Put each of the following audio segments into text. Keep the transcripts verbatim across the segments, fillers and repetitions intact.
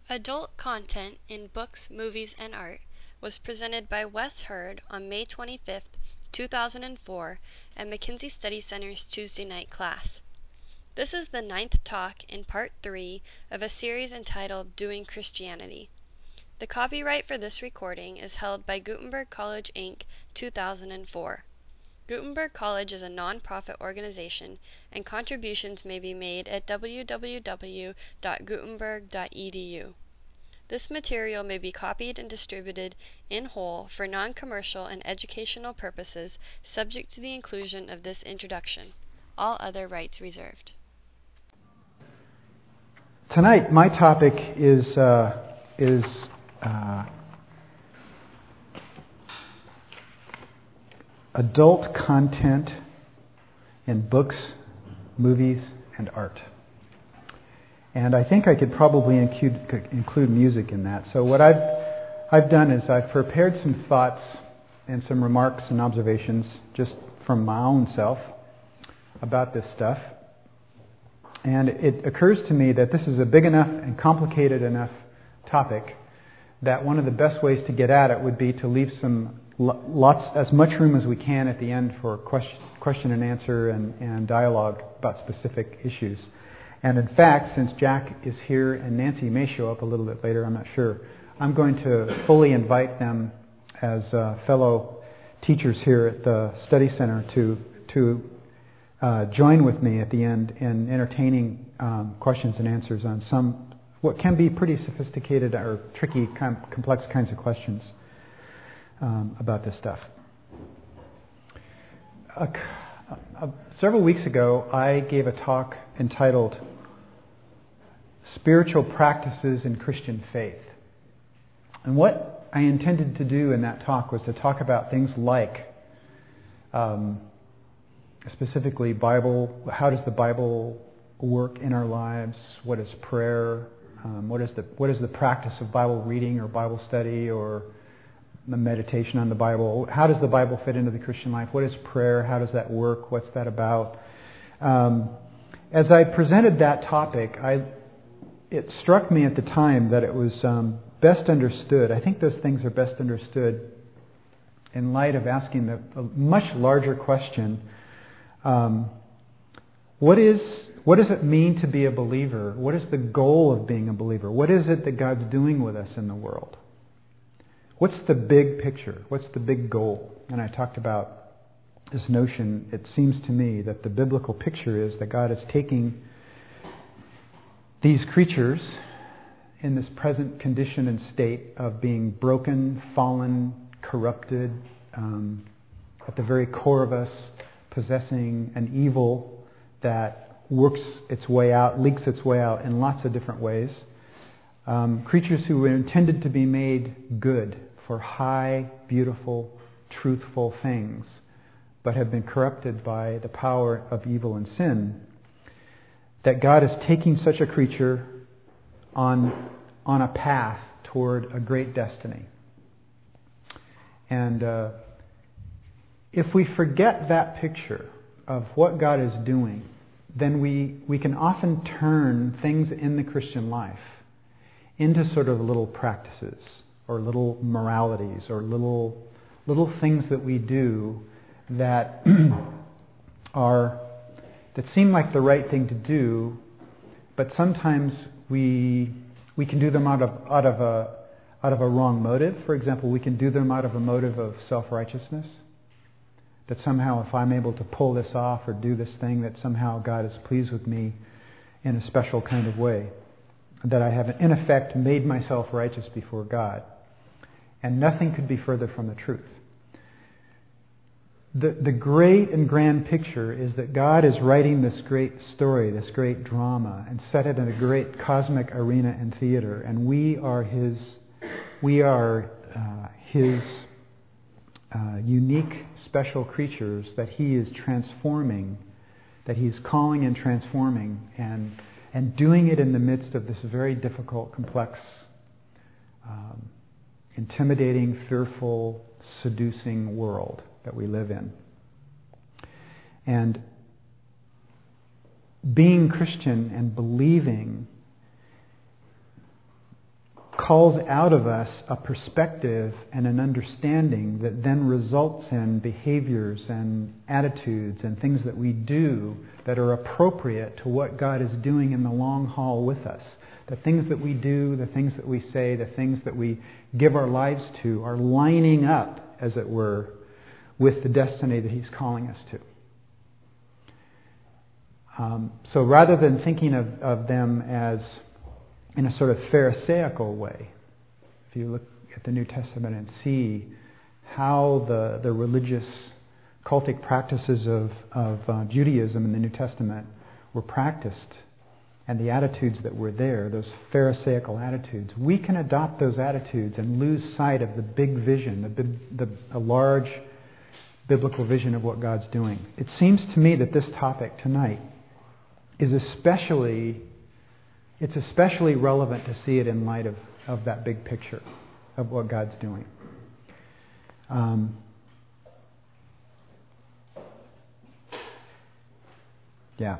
Adult Content in Books, Movies, and Art was presented by Wes Hurd on May twenty-fifth, two thousand four at McKinsey Study Center's Tuesday night class. This is the ninth talk in part three of a series entitled Doing Christianity. The copyright for this recording is held by Gutenberg College, Incorporated, two thousand four. Gutenberg College is a non-profit organization, and contributions may be made at w w w dot gutenberg dot e d u. This material may be copied and distributed in whole for non-commercial and educational purposes, subject to the inclusion of this introduction. All other rights reserved. Tonight, my topic is uh, is uh, adult content in books, movies, and art. And I think I could probably include, include music in that. So what I've I've done is I've prepared some thoughts and some remarks and observations just from my own self about this stuff. And it occurs to me that this is a big enough and complicated enough topic that one of the best ways to get at it would be to leave some lots, as much room as we can at the end for question, question and answer and, and dialogue about specific issues. And in fact, since Jack is here and Nancy may show up a little bit later, I'm not sure, I'm going to fully invite them as uh, fellow teachers here at the study center to to uh, join with me at the end in entertaining um, questions and answers on some what can be pretty sophisticated or tricky, com- complex kinds of questions um, about this stuff. Uh, uh, several weeks ago, I gave a talk entitled Spiritual Practices in Christian Faith. And what I intended to do in that talk was to talk about things like, um, specifically Bible, how does the Bible work in our lives? What is prayer? Um, what is the what is the practice of Bible reading or Bible study or the meditation on the Bible? How does the Bible fit into the Christian life? What is prayer? How does that work? What's that about? Um, as I presented that topic, I it struck me at the time that it was um, best understood. I think those things are best understood in light of asking the a much larger question: um, What is what does it mean to be a believer? What is the goal of being a believer? What is it that God's doing with us in the world? What's the big picture? What's the big goal? And I talked about this notion, it seems to me, that the biblical picture is that God is taking these creatures in this present condition and state of being broken, fallen, corrupted, um, at the very core of us, possessing an evil that works its way out, leaks its way out in lots of different ways. Um, creatures who were intended to be made good for high, beautiful, truthful things, but have been corrupted by the power of evil and sin. That God is taking such a creature on on a path toward a great destiny. And uh, if we forget that picture of what God is doing, then we, we can often turn things in the Christian life into sort of little practices or little moralities or little little things that we do that are that seem like the right thing to do, but sometimes we we can do them out of out of a out of a wrong motive. For example, we can do them out of a motive of self-righteousness. That somehow if I'm able to pull this off or do this thing, that somehow God is pleased with me in a special kind of way. That I have in effect made myself righteous before God. And nothing could be further from the truth. The, the great and grand picture is that God is writing this great story, this great drama, and set it in a great cosmic arena and theater. And we are His, we are uh, His uh, unique, special creatures that He is transforming, that He is calling and transforming, and and doing it in the midst of this very difficult, complex, um, intimidating, fearful, seducing world that we live in. And being Christian and believing calls out of us a perspective and an understanding that then results in behaviors and attitudes and things that we do that are appropriate to what God is doing in the long haul with us. The things that we do, the things that we say, the things that we give our lives to are lining up, as it were, with the destiny that He's calling us to. Um, so rather than thinking of, of them as in a sort of Pharisaical way, if you look at the New Testament and see how the, the religious cultic practices of, of uh, Judaism in the New Testament were practiced, and the attitudes that were there, those Pharisaical attitudes, we can adopt those attitudes and lose sight of the big vision, the, big, the a large biblical vision of what God's doing. It seems to me that this topic tonight is especially, it's especially relevant to see it in light of, of that big picture of what God's doing. Um, yeah.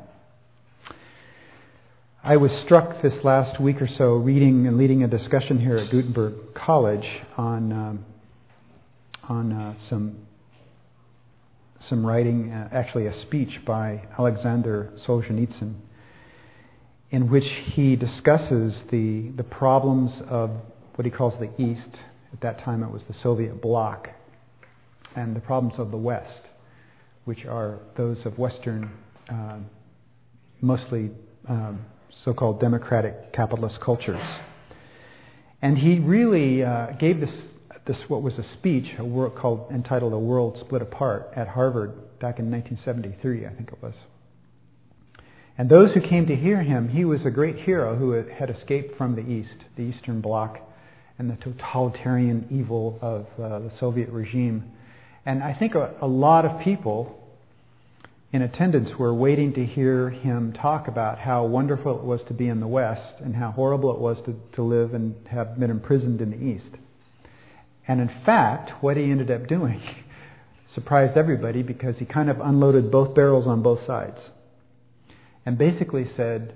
I was struck this last week or so reading and leading a discussion here at Gutenberg College on um, on uh, some some writing, uh, actually a speech by Alexander Solzhenitsyn, in which he discusses the the problems of what he calls the East. At that time it was the Soviet bloc, and the problems of the West, which are those of Western, uh, mostly um, so-called democratic capitalist cultures. And he really uh, gave this this what was a speech, a work called entitled "A World Split Apart" at Harvard back in nineteen seventy-three, I think it was. And those who came to hear him, he was a great hero who had escaped from the East, the Eastern Bloc, and the totalitarian evil of uh, the Soviet regime. And I think a, a lot of people in attendance were waiting to hear him talk about how wonderful it was to be in the West and how horrible it was to, to live and have been imprisoned in the East. And in fact, what he ended up doing surprised everybody, because he kind of unloaded both barrels on both sides and basically said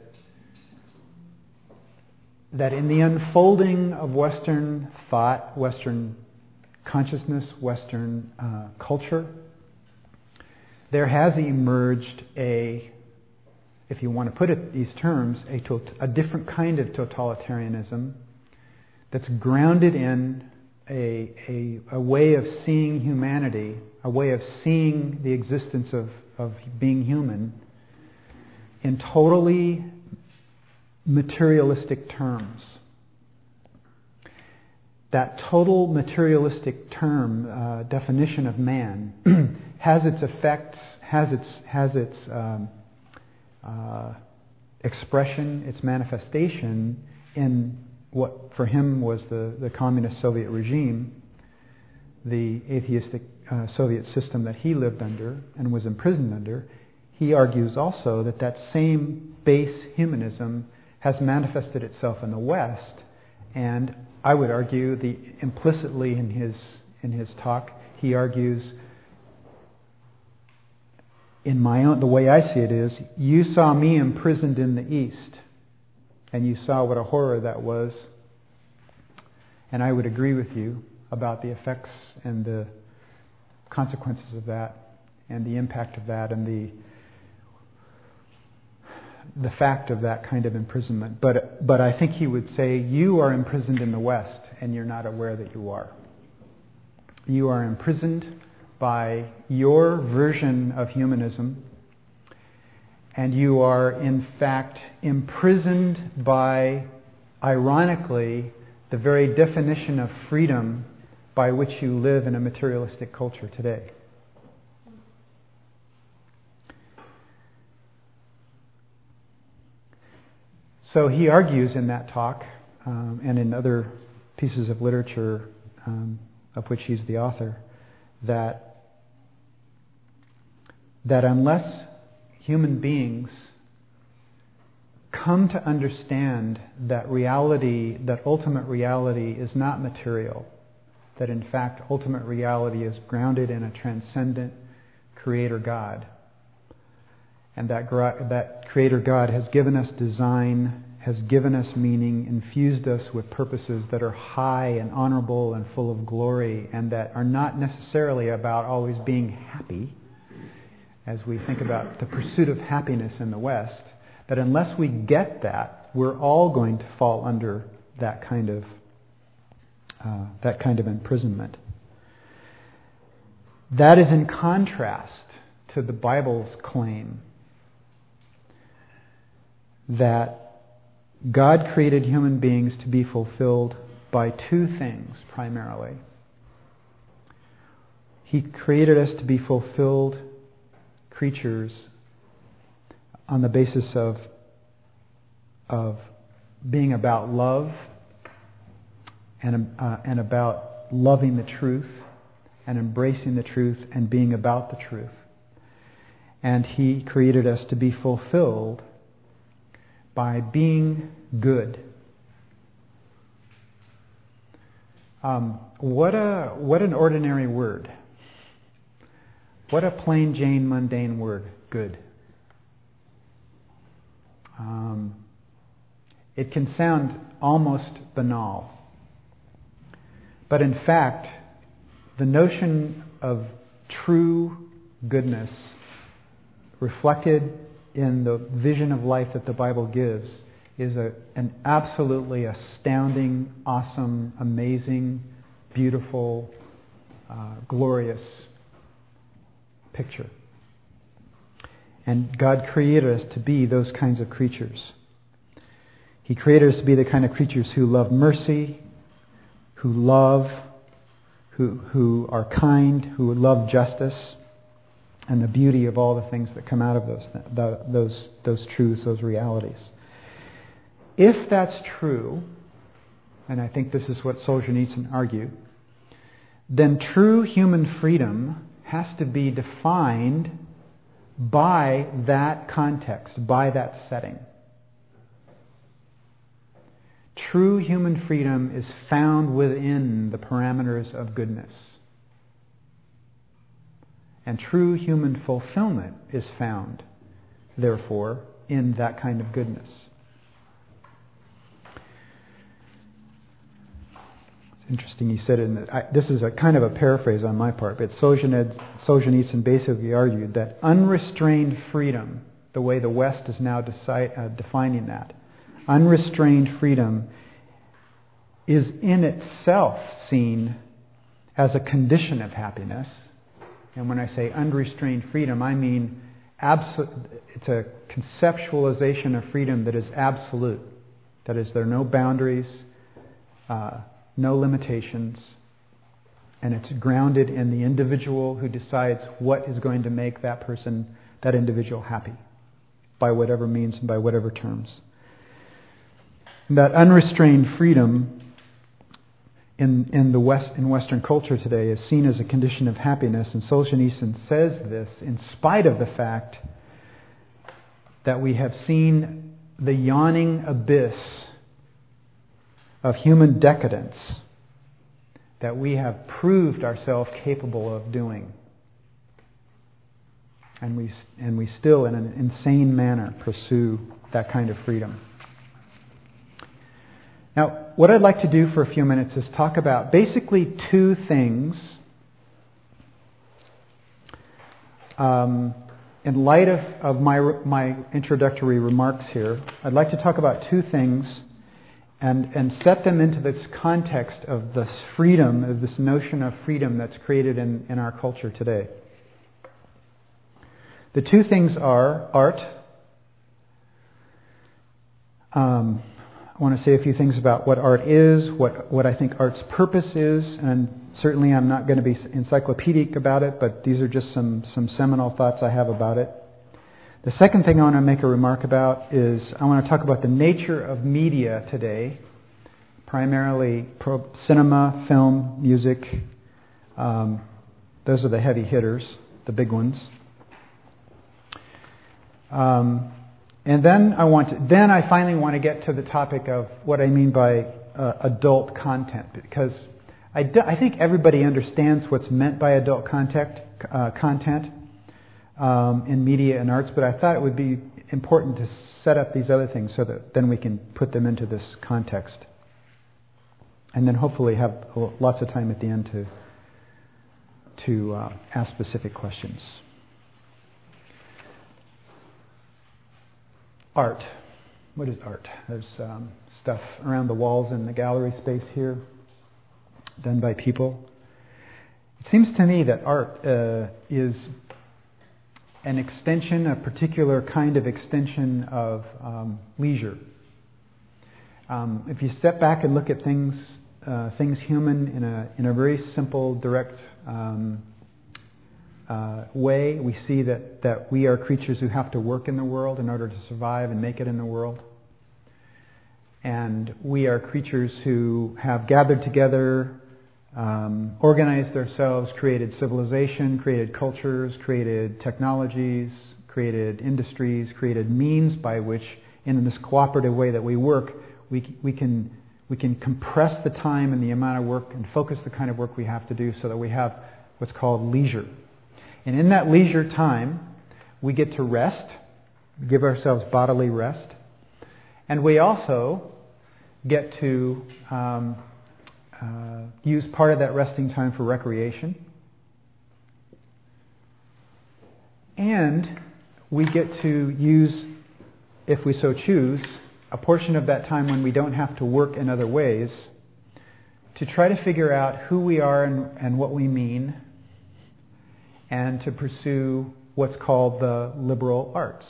that in the unfolding of Western thought, Western consciousness, Western uh, culture, there has emerged a, if you want to put it in these terms, a, to, a different kind of totalitarianism that's grounded in a, a, a way of seeing humanity, a way of seeing the existence of, of being human in totally materialistic terms. That total materialistic term, uh, definition of man, has its effects, has its has its um, uh, expression, its manifestation in what for him was the, the communist Soviet regime, the atheistic uh, Soviet system that he lived under and was imprisoned under. He argues also that that same base humanism has manifested itself in the West, and I would argue the implicitly in his in his talk he argues, in my own, the way I see it is, you saw me imprisoned in the East, and you saw what a horror that was, and I would agree with you about the effects and the consequences of that, and the impact of that, and the the fact of that kind of imprisonment. But but I think he would say, you are imprisoned in the West, and you're not aware that you are. You are imprisoned by your version of humanism, and you are in fact imprisoned by, ironically, the very definition of freedom by which you live in a materialistic culture today. So he argues in that talk, um, and in other pieces of literature um, of which he's the author, that that unless human beings come to understand that reality, that ultimate reality is not material, that in fact ultimate reality is grounded in a transcendent Creator God, and that that Creator God has given us design has given us meaning, infused us with purposes that are high and honorable and full of glory, and that are not necessarily about always being happy, as we think about the pursuit of happiness in the West, that unless we get that, we're all going to fall under that kind of uh, that kind of imprisonment. That is in contrast to the Bible's claim that God created human beings to be fulfilled by two things primarily. He created us to be fulfilled creatures on the basis of, of being about love and, uh, and about loving the truth and embracing the truth and being about the truth. And He created us to be fulfilled by being good. Um, what a what an ordinary word. What a plain Jane mundane word, good. Um, it can sound almost banal. But in fact, the notion of true goodness reflected in the vision of life that the Bible gives is a, an absolutely astounding, awesome, amazing, beautiful, uh, glorious picture. And God created us to be those kinds of creatures. He created us to be the kind of creatures who love mercy, who love, who who are kind, who love justice, and the beauty of all the things that come out of those those those truths, those realities. If that's true, and I think this is what Solzhenitsyn argued, then true human freedom has to be defined by that context, by that setting. True human freedom is found within the parameters of goodness. And true human fulfillment is found, therefore, in that kind of goodness. It's interesting he said it in the, I, this is a kind of a paraphrase on my part, but Solzhenitsyn basically argued that unrestrained freedom, the way the West is now decide, uh, defining that, unrestrained freedom is in itself seen as a condition of happiness. And when I say unrestrained freedom, I mean absolute. It's a conceptualization of freedom that is absolute. That is, there are no boundaries, uh, no limitations, and it's grounded in the individual who decides what is going to make that person, that individual, happy, by whatever means and by whatever terms. And that unrestrained freedom in in the West in Western culture today is seen as a condition of happiness, and Solzhenitsyn says this in spite of the fact that we have seen the yawning abyss of human decadence that we have proved ourselves capable of doing, and we and we still, in an insane manner, pursue that kind of freedom. Now, what I'd like to do for a few minutes is talk about basically two things um, in light of, of my my introductory remarks here. I'd like to talk about two things and, and set them into this context of this freedom, of this notion of freedom that's created in, in our culture today. The two things are art. Um, I want to say a few things about what art is, what, what I think art's purpose is, and certainly I'm not going to be encyclopedic about it, but these are just some, some seminal thoughts I have about it. The second thing I want to make a remark about is I want to talk about the nature of media today, primarily pro- cinema, film, music. Um, those are the heavy hitters, the big ones. Um, And then I want to, then I finally want to get to the topic of what I mean by uh, adult content, because I, do, I think everybody understands what's meant by adult content, uh, content um, in media and arts, but I thought it would be important to set up these other things so that then we can put them into this context. And then hopefully have lots of time at the end to to uh, ask specific questions. Art. What is art? There's um, stuff around the walls in the gallery space here, done by people. It seems to me that art uh, is an extension, a particular kind of extension of um, leisure. Um, if you step back and look at things, uh, things human in a in a very simple, direct um, uh, way, we see that, that we are creatures who have to work in the world in order to survive and make it in the world. And we are creatures who have gathered together, um, organized ourselves, created civilization, created cultures, created technologies, created industries, created means by which, in this cooperative way that we work, we we can we can compress the time and the amount of work and focus the kind of work we have to do so that we have what's called leisure. And in that leisure time, we get to rest, give ourselves bodily rest, and we also get to um, uh, use part of that resting time for recreation. And we get to use, if we so choose, a portion of that time when we don't have to work in other ways to try to figure out who we are and, and what we mean, and to pursue what's called the liberal arts.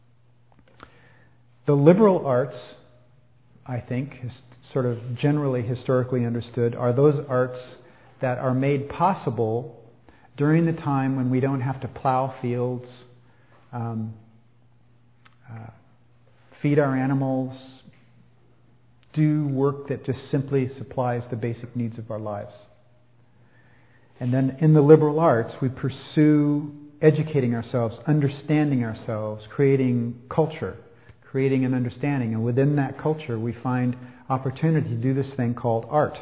The liberal arts, I think, is sort of generally historically understood, are those arts that are made possible during the time when we don't have to plow fields, um, uh, feed our animals, do work that just simply supplies the basic needs of our lives. And then in the liberal arts, we pursue educating ourselves, understanding ourselves, creating culture, creating an understanding. And within that culture, we find opportunity to do this thing called art.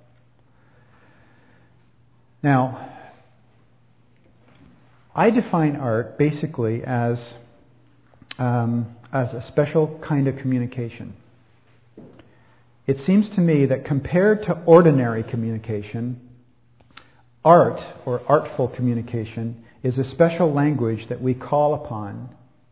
Now, I define art basically as um, as a special kind of communication. It seems to me that compared to ordinary communication, art, or artful communication, is a special language that we call upon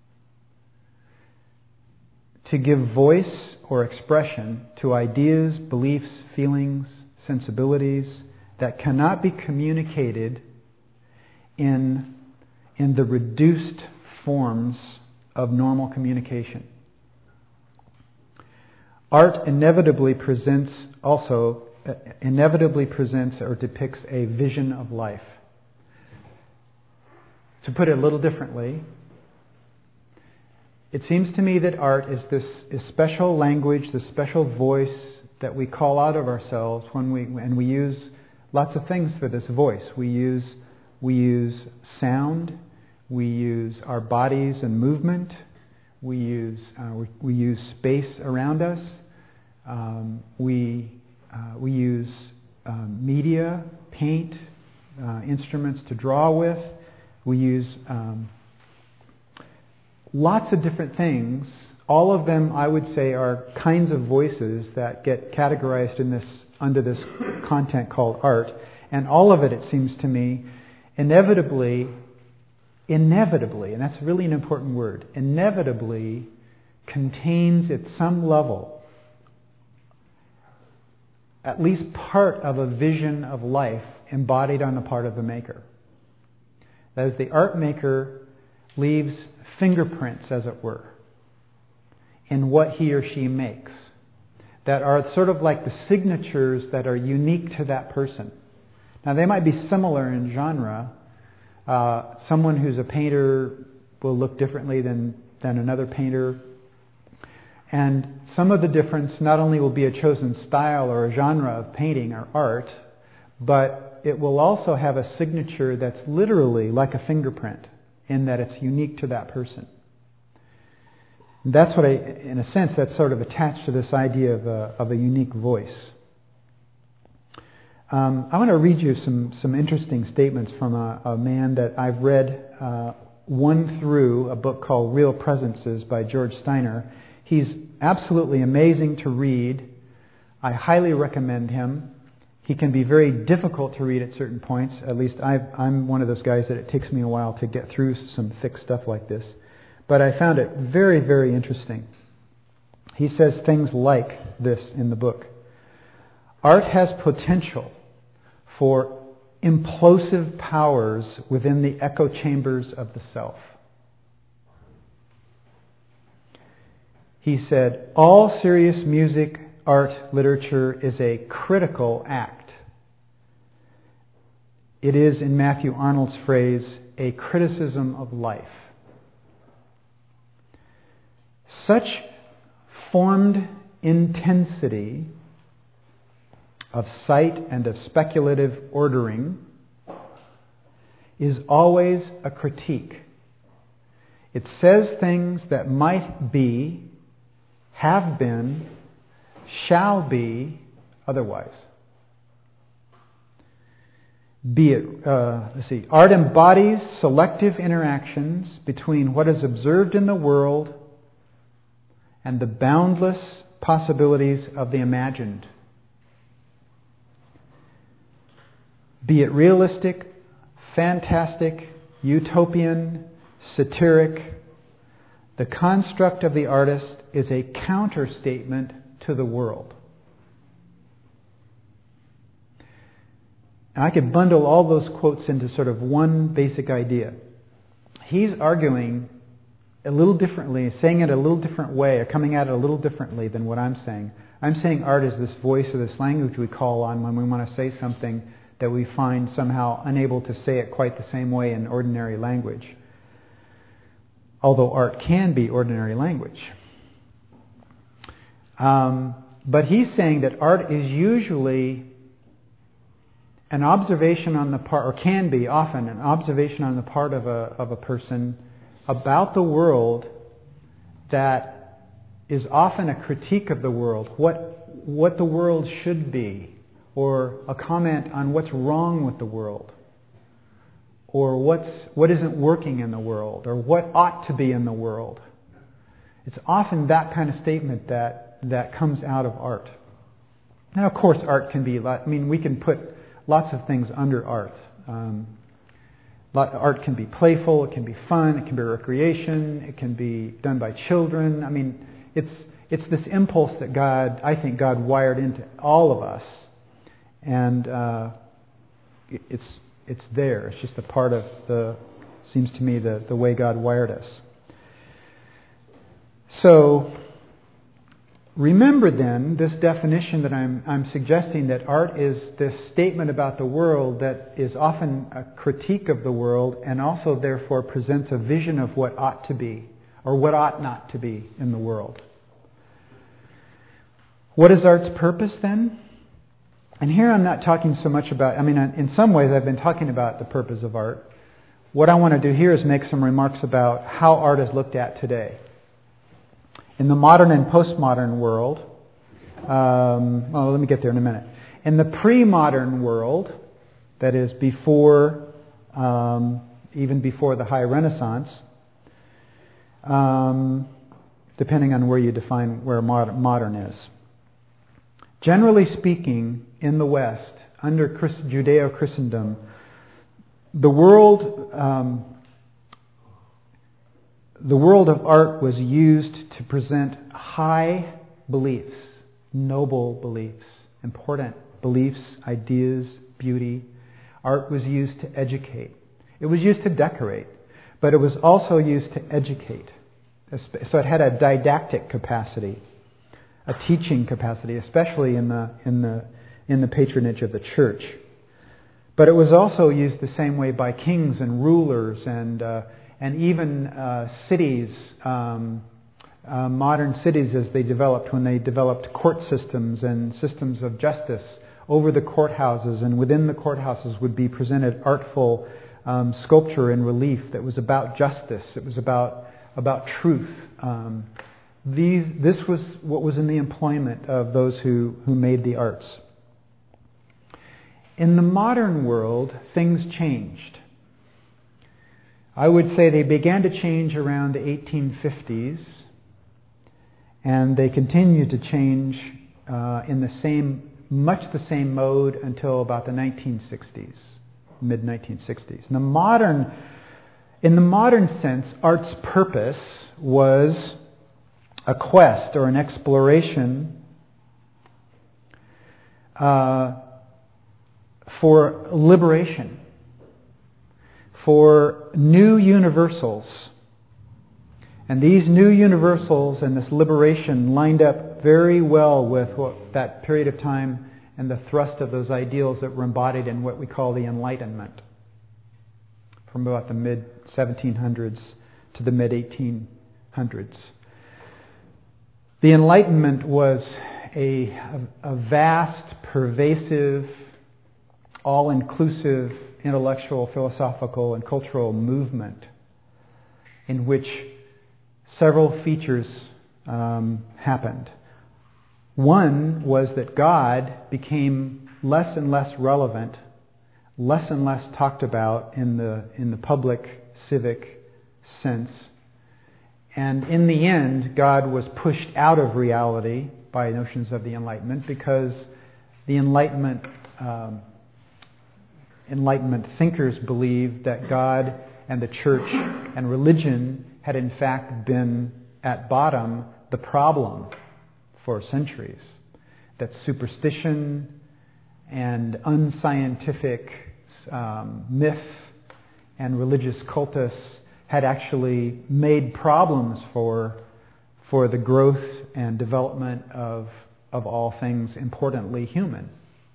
to give voice or expression to ideas, beliefs, feelings, sensibilities that cannot be communicated in, in the reduced forms of normal communication. Art inevitably presents also uh, inevitably presents or depicts a vision of life. To put it a little differently, it seems to me that art is this is special language, this special voice that we call out of ourselves when we and we use lots of things for this voice. We use we use sound, we use our bodies and movement, we use uh, we, we use space around us. Um, we uh, we use um, media, paint, uh, instruments to draw with. We use um, lots of different things. All of them, I would say, are kinds of voices that get categorized in this under this content called art. And all of it, it seems to me, inevitably, inevitably, and that's really an important word, inevitably contains at some level at least part of a vision of life embodied on the part of the maker. That is, the art maker leaves fingerprints, as it were, in what he or she makes, that are sort of like the signatures that are unique to that person. Now, they might be similar in genre. Uh, someone who's a painter will look differently than, than another painter. And some of the difference not only will be a chosen style or a genre of painting or art, but it will also have a signature that's literally like a fingerprint, in that it's unique to that person. And that's what I, in a sense, that's sort of attached to this idea of a, of a unique voice. Um, I want to read you some, some interesting statements from a, a man that I've read uh, one through a book called Real Presences by George Steiner. He's absolutely amazing to read. I highly recommend him. He can be very difficult to read at certain points. At least I've, I'm one of those guys that it takes me a while to get through some thick stuff like this. But I found it very, very interesting. He says things like this in the book. Art has potential for implosive powers within the echo chambers of the self. He said, all serious music, art, literature is a critical act. It is, in Matthew Arnold's phrase, a criticism of life. Such formed intensity of sight and of speculative ordering is always a critique. It says things that might be, have been, shall be otherwise. Be it, uh, let's see, art embodies selective interactions between what is observed in the world and the boundless possibilities of the imagined. Be it realistic, fantastic, utopian, satiric, the construct of the artist is a counterstatement to the world. And I could bundle all those quotes into sort of one basic idea. He's arguing a little differently, saying it a little different way, or coming at it a little differently than what I'm saying. I'm saying art is this voice or this language we call on when we want to say something that we find somehow unable to say it quite the same way in ordinary language. Although art can be ordinary language. Um, but he's saying that art is usually an observation on the part, or can be often an observation on the part of a of a person about the world that is often a critique of the world, what what the world should be, or a comment on what's wrong with the world, or what's what isn't working in the world, or what ought to be in the world. It's often that kind of statement that that comes out of art. Now, of course, art can be. I mean, we can put lots of things under art. Um, art can be playful, it can be fun, it can be recreation, it can be done by children. I mean, it's it's this impulse that God, I think God wired into all of us, and uh, it's it's there. It's just a part of the, seems to me, the, the way God wired us. So, remember then this definition that I'm I'm suggesting, that art is this statement about the world that is often a critique of the world, and also therefore presents a vision of what ought to be or what ought not to be in the world. What is art's purpose then? And here I'm not talking so much about, I mean, in some ways I've been talking about the purpose of art. What I want to do here is make some remarks about how art is looked at today. In the modern and postmodern world, um, well, let me get there in a minute. In the pre-modern world, that is before, um, even before the High Renaissance, um, depending on where you define where modern, modern is. Generally speaking, in the West, under Christ, Judeo-Christendom, the world, um, the world of art was used to present high beliefs, noble beliefs, important beliefs, ideas, beauty. Art was used to educate. It was used to decorate, but it was also used to educate. So it had a didactic capacity, a teaching capacity, especially in the in the in the patronage of the church. But it was also used the same way by kings and rulers and uh, and even uh, cities, um, uh, modern cities as they developed, when they developed court systems and systems of justice over the courthouses, and within the courthouses would be presented artful um, sculpture and relief that was about justice. It was about about truth. Um, these, this was what was in the employment of those who, who made the arts. In the modern world, things changed. I would say they began to change around the eighteen fifties, and they continued to change uh, in the same, much the same mode until about the nineteen sixties, mid nineteen sixties. In the modern, in the modern sense, art's purpose was a quest or an exploration uh, for liberation, for new universals. And these new universals and this liberation lined up very well with what, that period of time and the thrust of those ideals that were embodied in what we call the Enlightenment, from about the mid seventeen hundreds to the mid eighteen hundreds. The Enlightenment was a, a, a vast, pervasive, all-inclusive intellectual, philosophical, and cultural movement in which several features um, happened. One was that God became less and less relevant, less and less talked about in the in the public civic sense. And in the end, God was pushed out of reality by notions of the Enlightenment, because the Enlightenment um, Enlightenment thinkers believed that God and the church and religion had in fact been at bottom the problem for centuries. That superstition and unscientific um, myth and religious cultus had actually made problems for for the growth and development of of all things importantly human.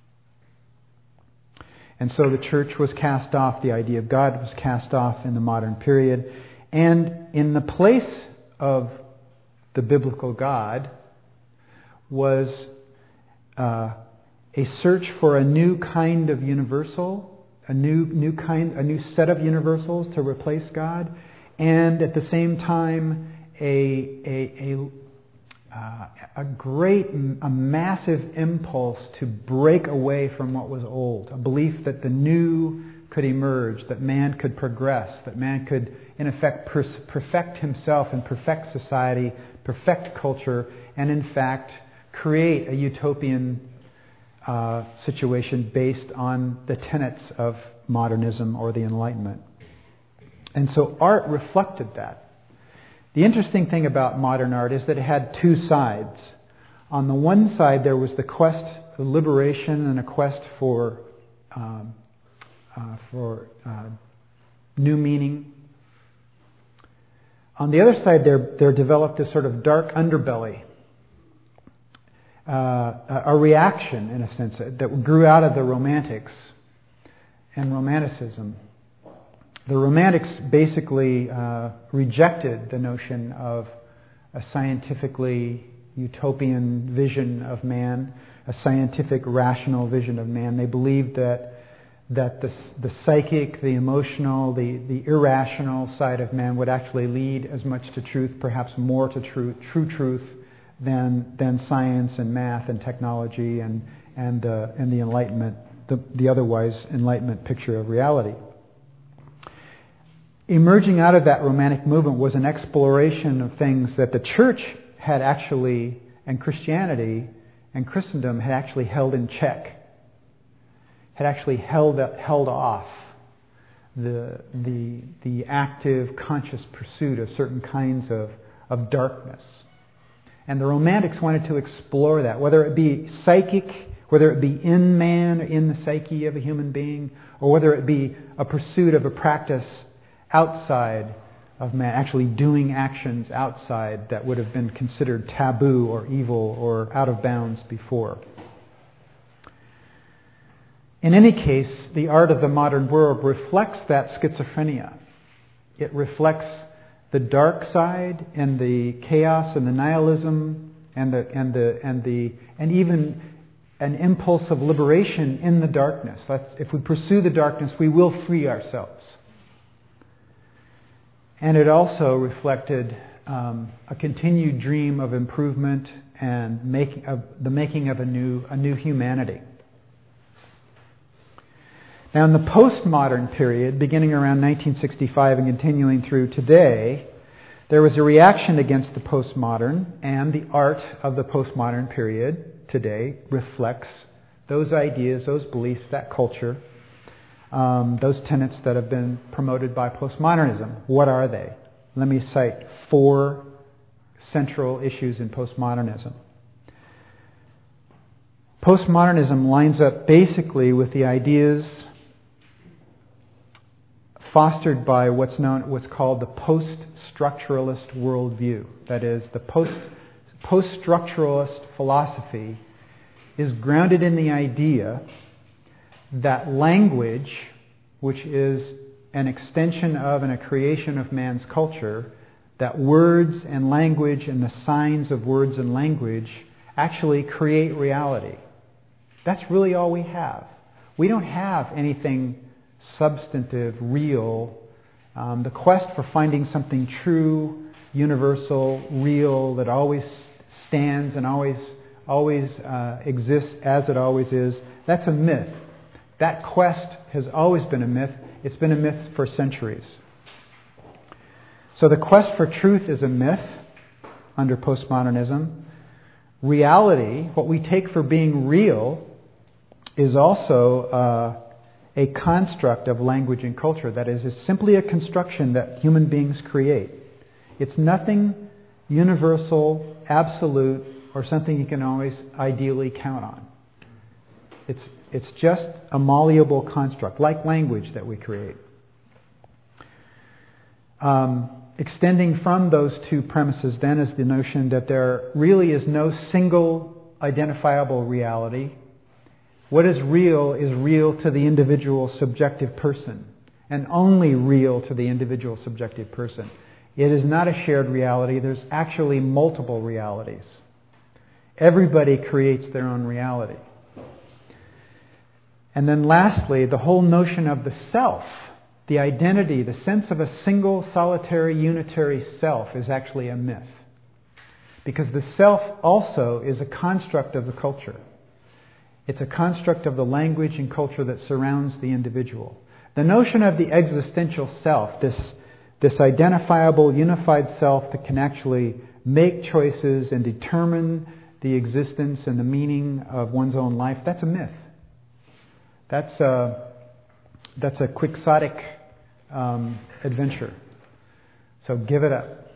And so the church was cast off, the idea of God was cast off in the modern period, and in the place of the biblical God was uh, a search for a new kind of universal, a new new kind, a new set of universals to replace God, and at the same time a a a, uh, a great, a massive impulse to break away from what was old, a belief that the new could emerge, that man could progress, that man could in effect perfect himself and perfect society, perfect culture, and in fact create a utopian uh, situation based on the tenets of modernism or the Enlightenment. And so art reflected that. The interesting thing about modern art is that it had two sides. On the one side, there was the quest for liberation and a quest for um, uh, for uh, new meaning. On the other side, there there developed this sort of dark underbelly, uh, a reaction, in a sense, that grew out of the Romantics and Romanticism. The Romantics basically uh, rejected the notion of a scientifically utopian vision of man, a scientific, rational vision of man. They believed that that the, the psychic, the emotional, the, the irrational side of man would actually lead as much to truth, perhaps more to true, true truth than than science and math and technology and and uh, and the Enlightenment, the, the otherwise Enlightenment picture of reality. Emerging out of that Romantic movement was an exploration of things that the church had actually, and Christianity and Christendom had actually held in check, had actually held held off the the the active, conscious pursuit of certain kinds of, of darkness. And the Romantics wanted to explore that, whether it be psychic, whether it be in man, in the psyche of a human being, or whether it be a pursuit of a practice outside of man, actually doing actions outside that would have been considered taboo or evil or out of bounds before. In any case, the art of the modern world reflects that schizophrenia. It reflects the dark side and the chaos and the nihilism and the and the and the and even an impulse of liberation in the darkness. Let's, if we pursue the darkness, we will free ourselves. And it also reflected um, a continued dream of improvement and making of the making of a new a new humanity. Now, in the postmodern period, beginning around nineteen sixty-five and continuing through today, there was a reaction against the postmodern, and the art of the postmodern period today reflects those ideas, those beliefs, that culture, um, those tenets that have been promoted by postmodernism. What are they? Let me cite four central issues in postmodernism. Postmodernism lines up basically with the ideas fostered by what's known, what's called the post-structuralist worldview. That is, the post, post-structuralist philosophy is grounded in the idea that language, which is an extension of and a creation of man's culture, that words and language and the signs of words and language actually create reality. That's really all we have. We don't have anything substantive, real. Um, the quest for finding something true, universal, real, that always stands and always always uh, exists as it always is, that's a myth. That quest has always been a myth. It's been a myth for centuries. So the quest for truth is a myth under postmodernism. Reality, what we take for being real, is also uh, a construct of language and culture. That is, it's simply a construction that human beings create. It's nothing universal, absolute, or something you can always ideally count on. It's it's just a malleable construct, like language that we create. Um, extending from those two premises then is the notion that there really is no single identifiable reality. What is real is real to the individual subjective person, and only real to the individual subjective person. It is not a shared reality. There's actually multiple realities. Everybody creates their own reality. And then lastly, the whole notion of the self, the identity, the sense of a single, solitary, unitary self is actually a myth. Because the self also is a construct of the culture. It's a construct of the language and culture that surrounds the individual. The notion of the existential self, this, this identifiable, unified self that can actually make choices and determine the existence and the meaning of one's own life, that's a myth. That's a, that's a quixotic um, adventure. So give it up.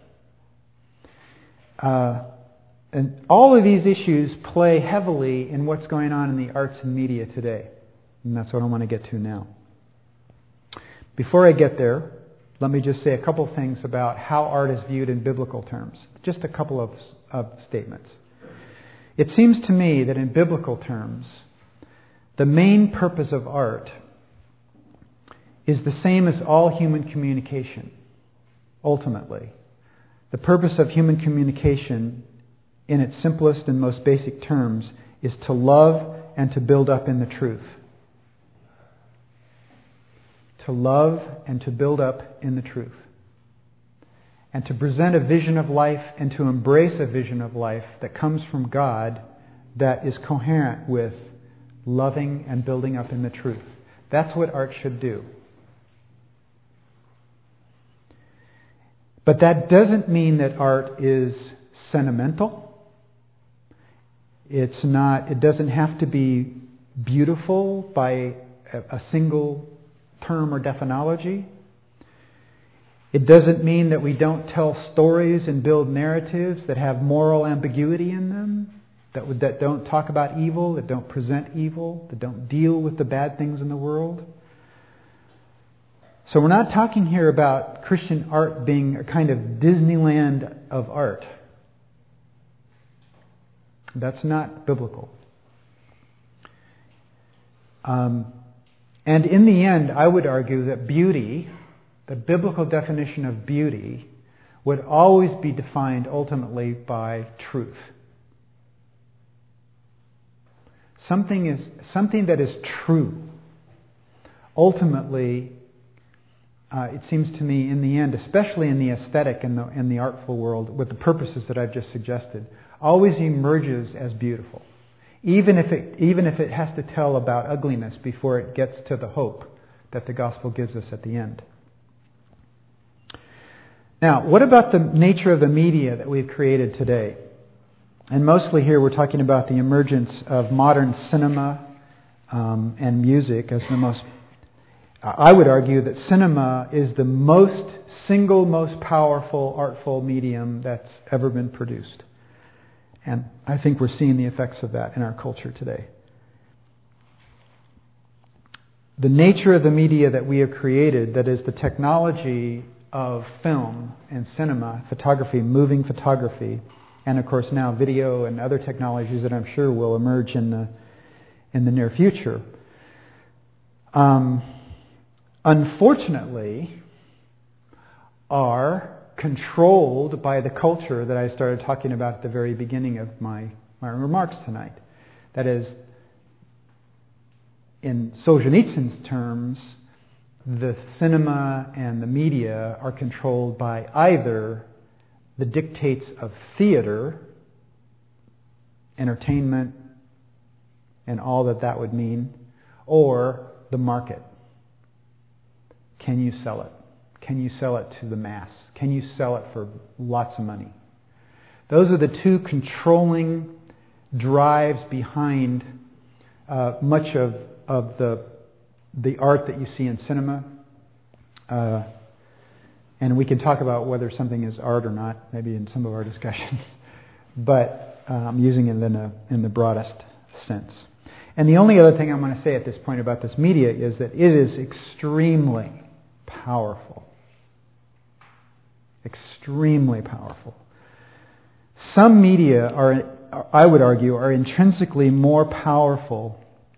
Uh, and all of these issues play heavily in what's going on in the arts and media today. And that's what I want to get to now. Before I get there, let me just say a couple things about how art is viewed in biblical terms. Just a couple of, of statements. It seems to me that in biblical terms, the main purpose of art is the same as all human communication, ultimately. The purpose of human communication, in its simplest and most basic terms, is to love and to build up in the truth. To love and to build up in the truth. And to present a vision of life and to embrace a vision of life that comes from God that is coherent with loving and building up in the truth. That's what art should do. But that doesn't mean that art is sentimental. It's not, it doesn't have to be beautiful by a, a single term or definology. It doesn't mean that we don't tell stories and build narratives that have moral ambiguity in them. That, would, that don't talk about evil, that don't present evil, that don't deal with the bad things in the world. So we're not talking here about Christian art being a kind of Disneyland of art. That's not biblical. Um, and in the end, I would argue that beauty, the biblical definition of beauty, would always be defined ultimately by truth. Something is something that is true. Ultimately, uh, it seems to me, in the end, especially in the aesthetic and the in the artful world, with the purposes that I've just suggested, always emerges as beautiful, even if it even if it has to tell about ugliness before it gets to the hope that the gospel gives us at the end. Now, what about the nature of the media that we've created today? And mostly here we're talking about the emergence of modern cinema um, and music as the most... I would argue that cinema is the most single most powerful artful medium that's ever been produced. And I think we're seeing the effects of that in our culture today. The nature of the media that we have created, that is the technology of film and cinema, photography, moving photography, and of course now video and other technologies that I'm sure will emerge in the in the near future. Um, unfortunately, are controlled by the culture that I started talking about at the very beginning of my, my remarks tonight. That is, in Solzhenitsyn's terms, the cinema and the media are controlled by either the dictates of theater, entertainment, and all that that would mean, or the market. Can you sell it? Can you sell it to the mass? Can you sell it for lots of money? Those are the two controlling drives behind uh, much of, of the the art that you see in cinema. Uh, and we can talk about whether something is art or not, maybe in some of our discussions. But uh, I'm using it in, a, in the broadest sense. And the only other thing I'm going to say at this point about this media is that it is extremely powerful. Extremely powerful. Some media are, I would argue, are intrinsically more powerful,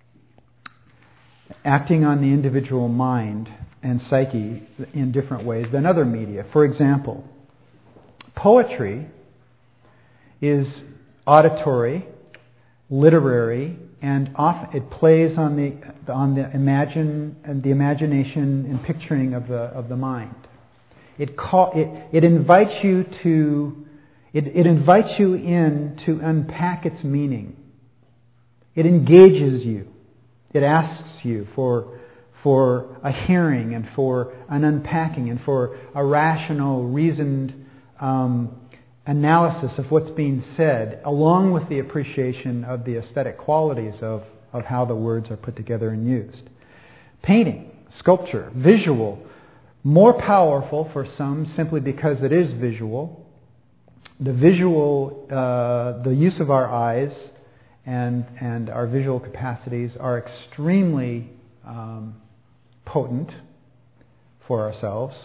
acting on the individual mind and psyche in different ways than other media. For example, poetry is auditory, literary, and often it plays on the on the imagine and the imagination and picturing of the of the mind. It call it it invites you to it, it invites you in to unpack its meaning. It engages you. It asks you for for a hearing and for an unpacking and for a rational, reasoned um, analysis of what's being said, along with the appreciation of the aesthetic qualities of, of how the words are put together and used. Painting, sculpture, visual, more powerful for some simply because it is visual. The visual, uh, the use of our eyes and and our visual capacities are extremely um, potent for ourselves.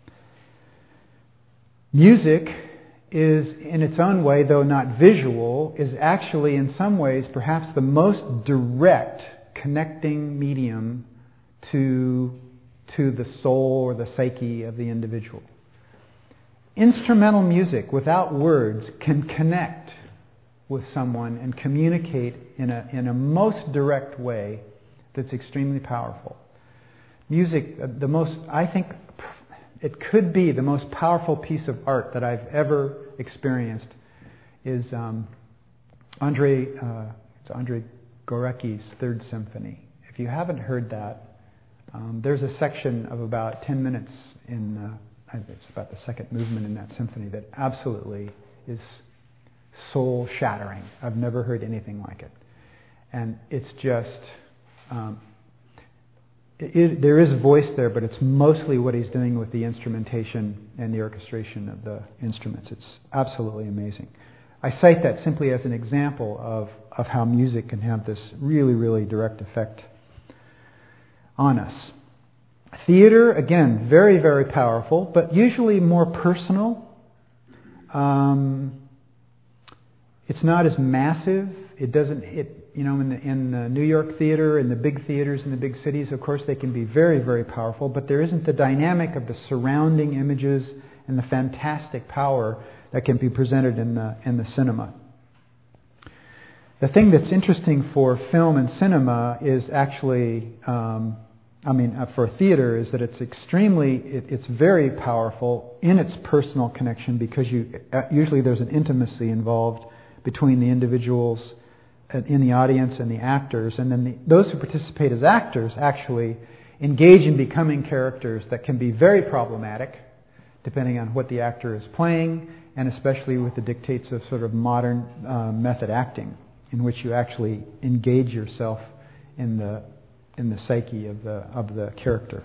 Music is, in its own way, though not visual, is actually in some ways perhaps the most direct connecting medium to to the soul or the psyche of the individual. Instrumental music without words can connect with someone and communicate in a in a most direct way that's extremely powerful. Music, the most, I think, it could be the most powerful piece of art that I've ever experienced is um, Andrei uh, it's Andrei Gorecki's Third Symphony. If you haven't heard that, um, there's a section of about ten minutes in uh, it's about the second movement in that symphony that absolutely is soul-shattering. I've never heard anything like it. And it's just, um, it, it, there is voice there, but it's mostly what he's doing with the instrumentation and the orchestration of the instruments. It's absolutely amazing. I cite that simply as an example of, of how music can have this really, really direct effect on us. Theater, again, very, very powerful, but usually more personal. Um, It's not as massive. It doesn't hit, you know, in the, in the New York theater, in the big theaters in the big cities, of course, they can be very, very powerful, but there isn't the dynamic of the surrounding images and the fantastic power that can be presented in the, in the cinema. The thing that's interesting for film and cinema is actually, um, I mean, uh, for theater, is that it's extremely, it, it's very powerful in its personal connection because you uh, usually there's an intimacy involved between the individuals in the audience and the actors, and then the, those who participate as actors actually engage in becoming characters that can be very problematic, depending on what the actor is playing, and especially with the dictates of sort of modern uh, method acting, in which you actually engage yourself in the in the psyche of the of the character.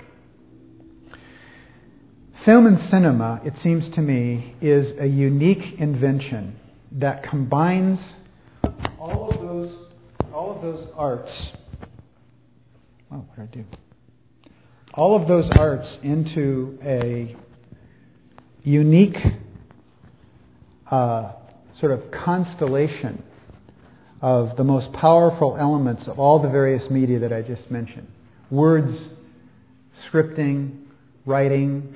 Film and cinema, it seems to me, is a unique invention that combines all of those all of those arts. Oh, what did I do? All of those arts into a unique uh, sort of constellation of the most powerful elements of all the various media that I just mentioned. Words, scripting, writing,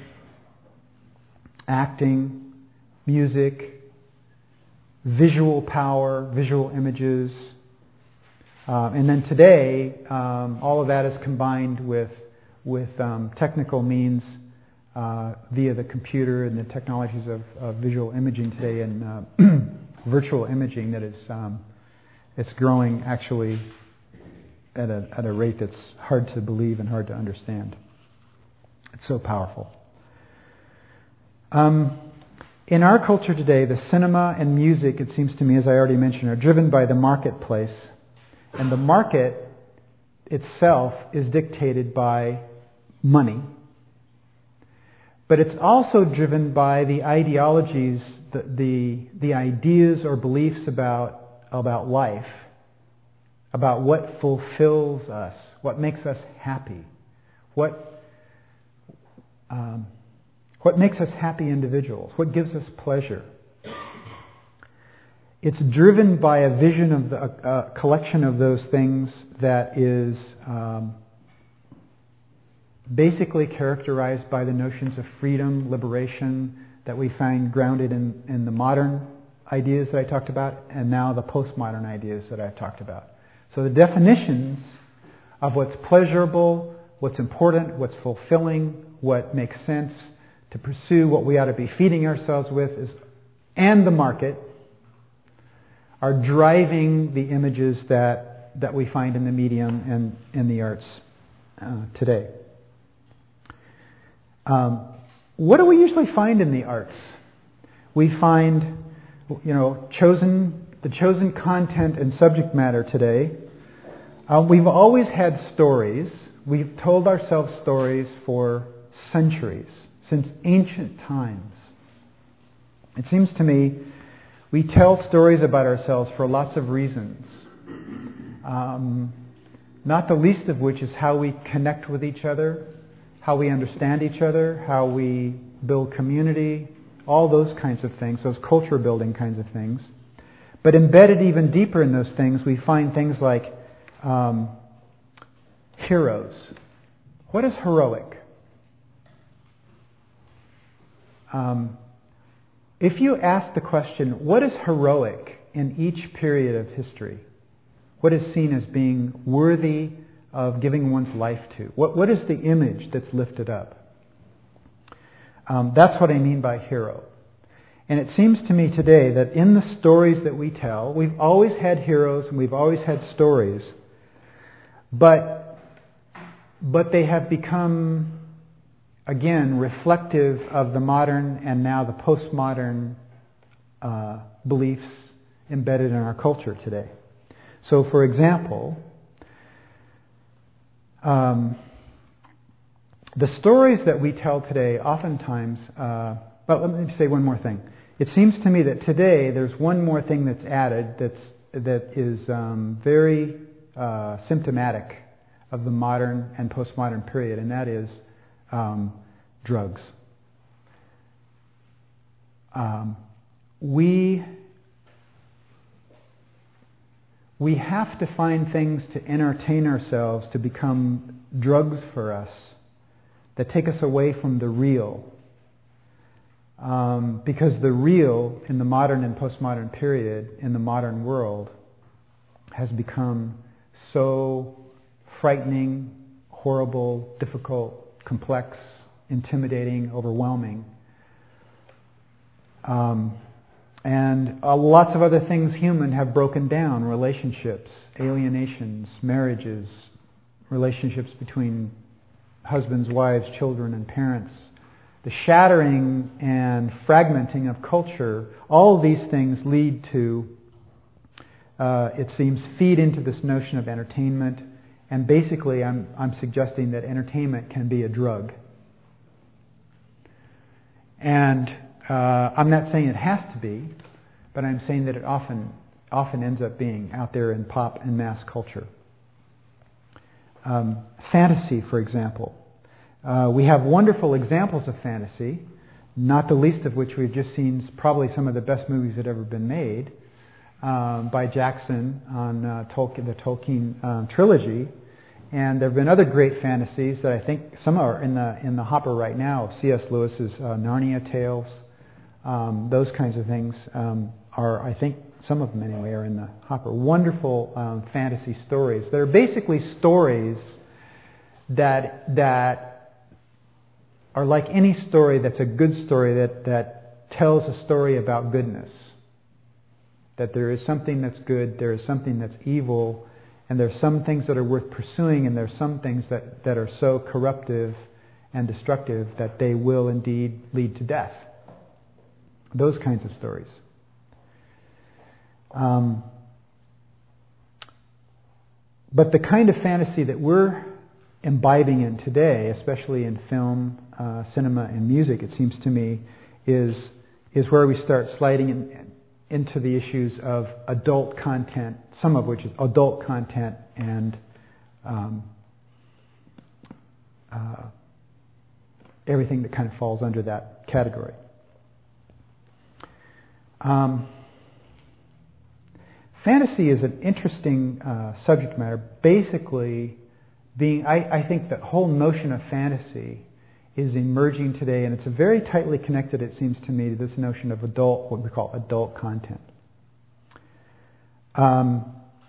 acting, music, visual power, visual images. Uh, and then today, um, all of that is combined with, with um, technical means uh, via the computer and the technologies of, of visual imaging today and uh, virtual imaging that is um, it's growing actually at a, at a rate that's hard to believe and hard to understand. It's so powerful. Um, in our culture today, the cinema and music, it seems to me, as I already mentioned, are driven by the marketplace. And the market itself is dictated by money. But it's also driven by the ideologies, the, the, the ideas or beliefs about, about life, about what fulfills us, what makes us happy, what... Um, What makes us happy individuals? What gives us pleasure? It's driven by a vision of the, a, a collection of those things that is um, basically characterized by the notions of freedom, liberation, that we find grounded in, in the modern ideas that I talked about, and now the postmodern ideas that I've talked about. So the definitions of what's pleasurable, what's important, what's fulfilling, what makes sense to pursue, what we ought to be feeding ourselves with, is, and the market are driving the images that, that we find in the medium and in the arts uh, today. Um, what do we usually find in the arts? We find, you know, chosen the chosen content and subject matter today. Uh, we've always had stories. We've told ourselves stories for centuries. Since ancient times. It seems to me we tell stories about ourselves for lots of reasons. Um, not the least of which is how we connect with each other, how we understand each other, how we build community, all those kinds of things, those culture building kinds of things. But embedded even deeper in those things, we find things like um, heroes. What is heroic? Um, if you ask the question, what is heroic in each period of history? What is seen as being worthy of giving one's life to? What, what is the image that's lifted up? Um, that's what I mean by hero. And it seems to me today that in the stories that we tell, we've always had heroes and we've always had stories, but, but they have become, again, reflective of the modern and now the postmodern uh, beliefs embedded in our culture today. So, for example, um, the stories that we tell today oftentimes... Uh, well, let me say one more thing. It seems to me that today there's one more thing that's added that's, that is um, very uh, symptomatic of the modern and postmodern period, and that is Um, drugs. Um, we we have to find things to entertain ourselves to become drugs for us that take us away from the real. Um, because the real in the modern and postmodern period, in the modern world, has become so frightening, horrible, difficult, complex, intimidating, overwhelming. Um, and uh, lots of other things human have broken down. Relationships, alienations, marriages, relationships between husbands, wives, children, and parents, the shattering and fragmenting of culture, all of these things lead to, uh, it seems, feed into this notion of entertainment. And basically, I'm, I'm suggesting that entertainment can be a drug. And uh, I'm not saying it has to be, but I'm saying that it often often ends up being out there in pop and mass culture. Um, fantasy, for example. Uh, we have wonderful examples of fantasy, not the least of which we've just seen probably some of the best movies that have ever been made um, by Jackson on uh, Tolkien, the Tolkien um, trilogy. And there have been other great fantasies that I think some are in the in the hopper right now. C S Lewis's uh, Narnia Tales, um, those kinds of things um, are, I think, some of them anyway, are in the hopper. Wonderful um, fantasy stories. They're basically stories that that are like any story that's a good story that that tells a story about goodness. That there is something that's good, there is something that's evil. And there's some things that are worth pursuing, and there's some things that, that are so corruptive and destructive that they will indeed lead to death. Those kinds of stories. Um, but the kind of fantasy that we're imbibing in today, especially in film, uh, cinema, and music, it seems to me, is is where we start sliding in, into the issues of adult content, some of which is adult content and um, uh, everything that kind of falls under that category. Um, fantasy is an interesting uh, subject matter. Basically, being, I, I think the whole notion of fantasy is emerging today, and it's very tightly connected, it seems to me, to this notion of adult, what we call adult content. Um,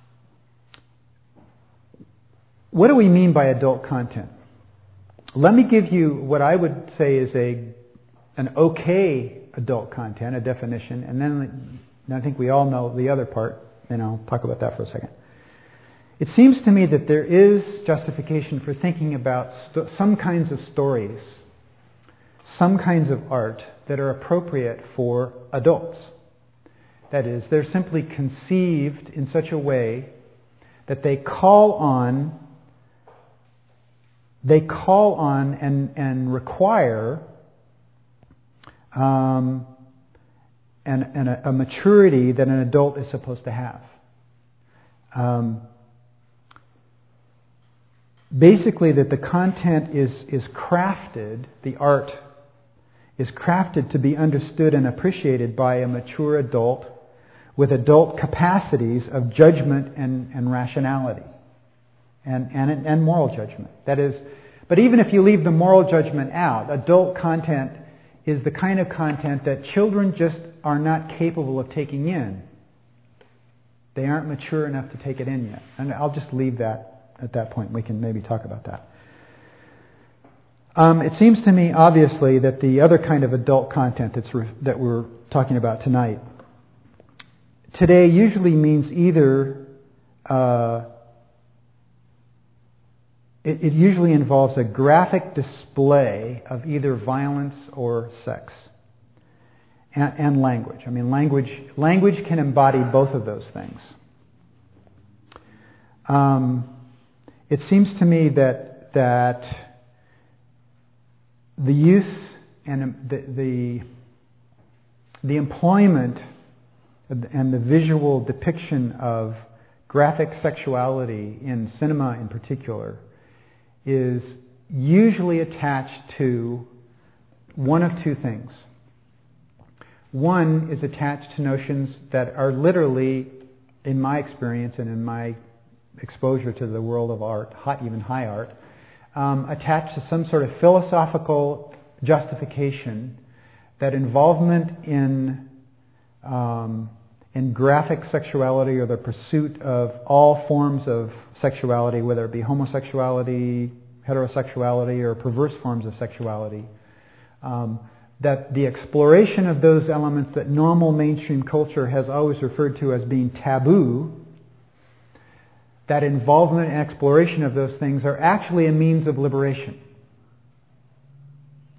what do we mean by adult content? Let me give you what I would say is a an okay adult content, a definition, and then I think we all know the other part, and I'll talk about that for a second. It seems to me that there is justification for thinking about st- some kinds of stories, some kinds of art that are appropriate for adults. That is, they're simply conceived in such a way that they call on, they call on and, and require um, an, an, a maturity that an adult is supposed to have. Um, Basically, that the content is, is crafted, the art is crafted to be understood and appreciated by a mature adult with adult capacities of judgment and, and rationality and, and, and moral judgment. That is, but even if you leave the moral judgment out, adult content is the kind of content that children just are not capable of taking in. They aren't mature enough to take it in yet. And I'll just leave that at that point. We can maybe talk about that. Um, it seems to me, obviously, that the other kind of adult content that's re- that we're talking about tonight, today usually means either, uh, it, it usually involves a graphic display of either violence or sex. And, and language. I mean, language language can embody both of those things. Um, It seems to me that that the use and the, the the employment and the visual depiction of graphic sexuality in cinema in particular is usually attached to one of two things. One is attached to notions that are literally, in my experience and in my exposure to the world of art, hot, even high art, um, attached to some sort of philosophical justification that involvement in um, in graphic sexuality or the pursuit of all forms of sexuality, whether it be homosexuality, heterosexuality, or perverse forms of sexuality, um, that the exploration of those elements that normal mainstream culture has always referred to as being taboo, that involvement and exploration of those things are actually a means of liberation.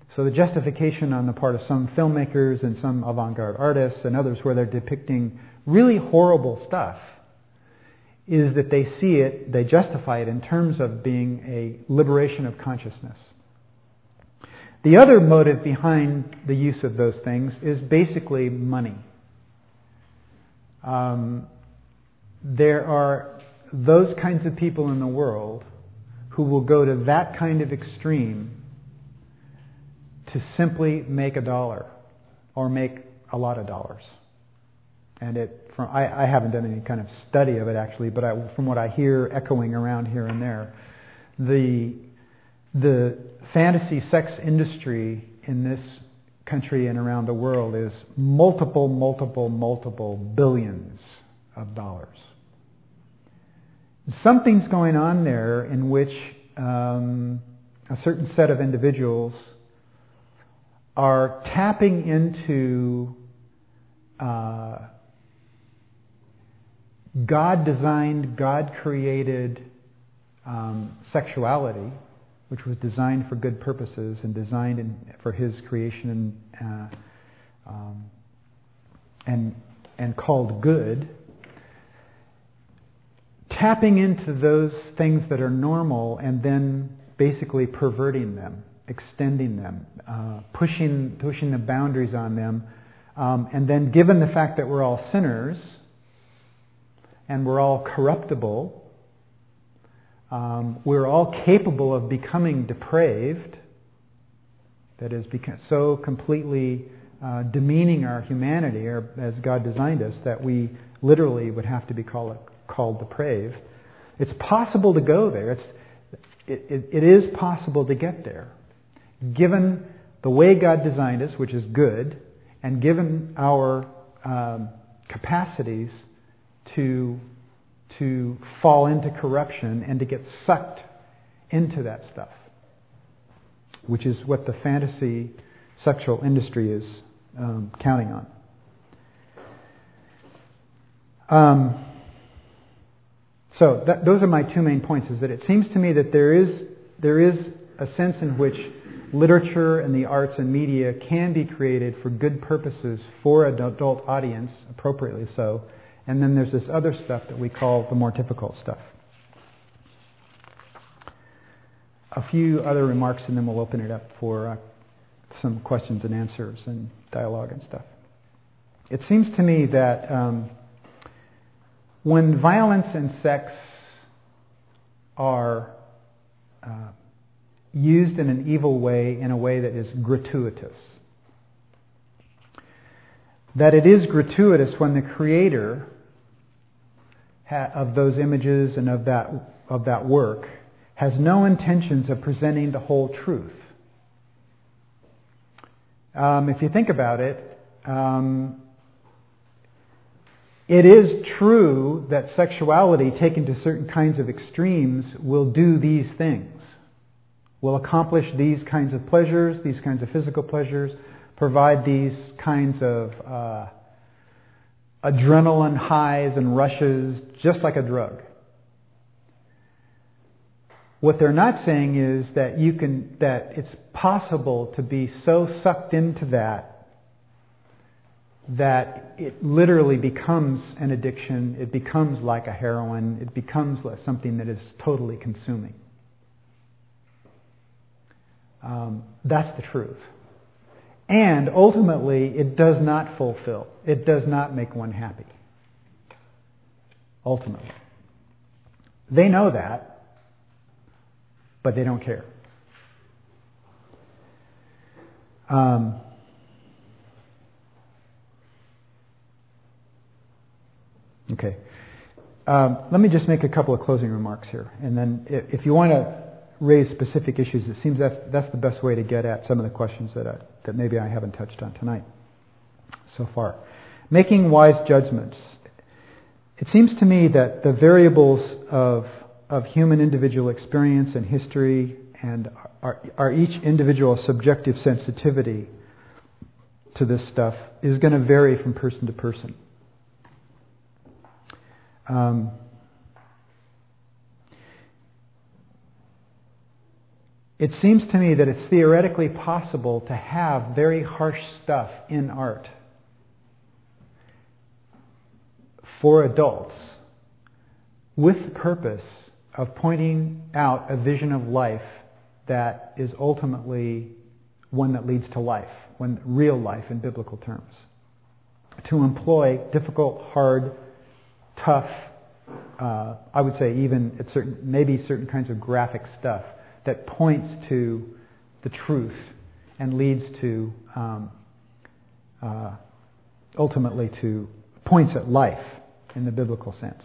So the justification on the part of some filmmakers and some avant-garde artists and others where they're depicting really horrible stuff is that they see it, they justify it in terms of being a liberation of consciousness. The other motive behind the use of those things is basically money. Um, there are those kinds of people in the world who will go to that kind of extreme to simply make a dollar or make a lot of dollars. And it, from, I, I haven't done any kind of study of it actually, but I, from what I hear echoing around here and there, the the fantasy sex industry in this country and around the world is multiple, multiple, multiple billions of dollars. Something's going on there in which um, a certain set of individuals are tapping into uh, God-designed, God-created um, sexuality, which was designed for good purposes and designed in, for His creation and uh, um, and and called good. Tapping into those things that are normal and then basically perverting them, extending them, uh, pushing pushing the boundaries on them, um, and then given the fact that we're all sinners and we're all corruptible. Um, we're all capable of becoming depraved, that is, beca- so completely uh, demeaning our humanity, or as God designed us, that we literally would have to be called, called depraved. It's possible to go there. It's, it, it, it is possible to get there, given the way God designed us, which is good, and given our um, capacities to to fall into corruption and to get sucked into that stuff, which is what the fantasy sexual industry is um, counting on. Um, so that, those are my two main points, is that it seems to me that there is there is a sense in which literature and the arts and media can be created for good purposes for an adult audience, appropriately so. And then there's this other stuff that we call the more difficult stuff. A few other remarks and then we'll open it up for uh, some questions and answers and dialogue and stuff. It seems to me that um, when violence and sex are uh, used in an evil way, in a way that is gratuitous, that it is gratuitous when the creator of those images and of that of that work has no intentions of presenting the whole truth. Um, if you think about it, um, it is true that sexuality taken to certain kinds of extremes will do these things, will accomplish these kinds of pleasures, these kinds of physical pleasures, provide these kinds of uh, adrenaline highs and rushes, just like a drug. What they're not saying is that you can that it's possible to be so sucked into that that it literally becomes an addiction. It becomes like a heroin. It becomes like something that is totally consuming. Um, that's the truth. And ultimately, it does not fulfill. It does not make one happy. Ultimately. They know that, but they don't care. Um, okay. Um, let me just make a couple of closing remarks here. And then if, if you want to raise specific issues, it seems that's, that's the best way to get at some of the questions that I, that maybe I haven't touched on tonight so far. Making wise judgments. It seems to me that the variables of of human individual experience and history and our, our each individual subjective sensitivity to this stuff is going to vary from person to person. Um, it seems to me that it's theoretically possible to have very harsh stuff in art for adults with the purpose of pointing out a vision of life that is ultimately one that leads to life, one real life in biblical terms. To employ difficult, hard, tough, uh, I would say even at certain, maybe certain kinds of graphic stuff that points to the truth and leads to, um, uh, ultimately to, points at life in the biblical sense.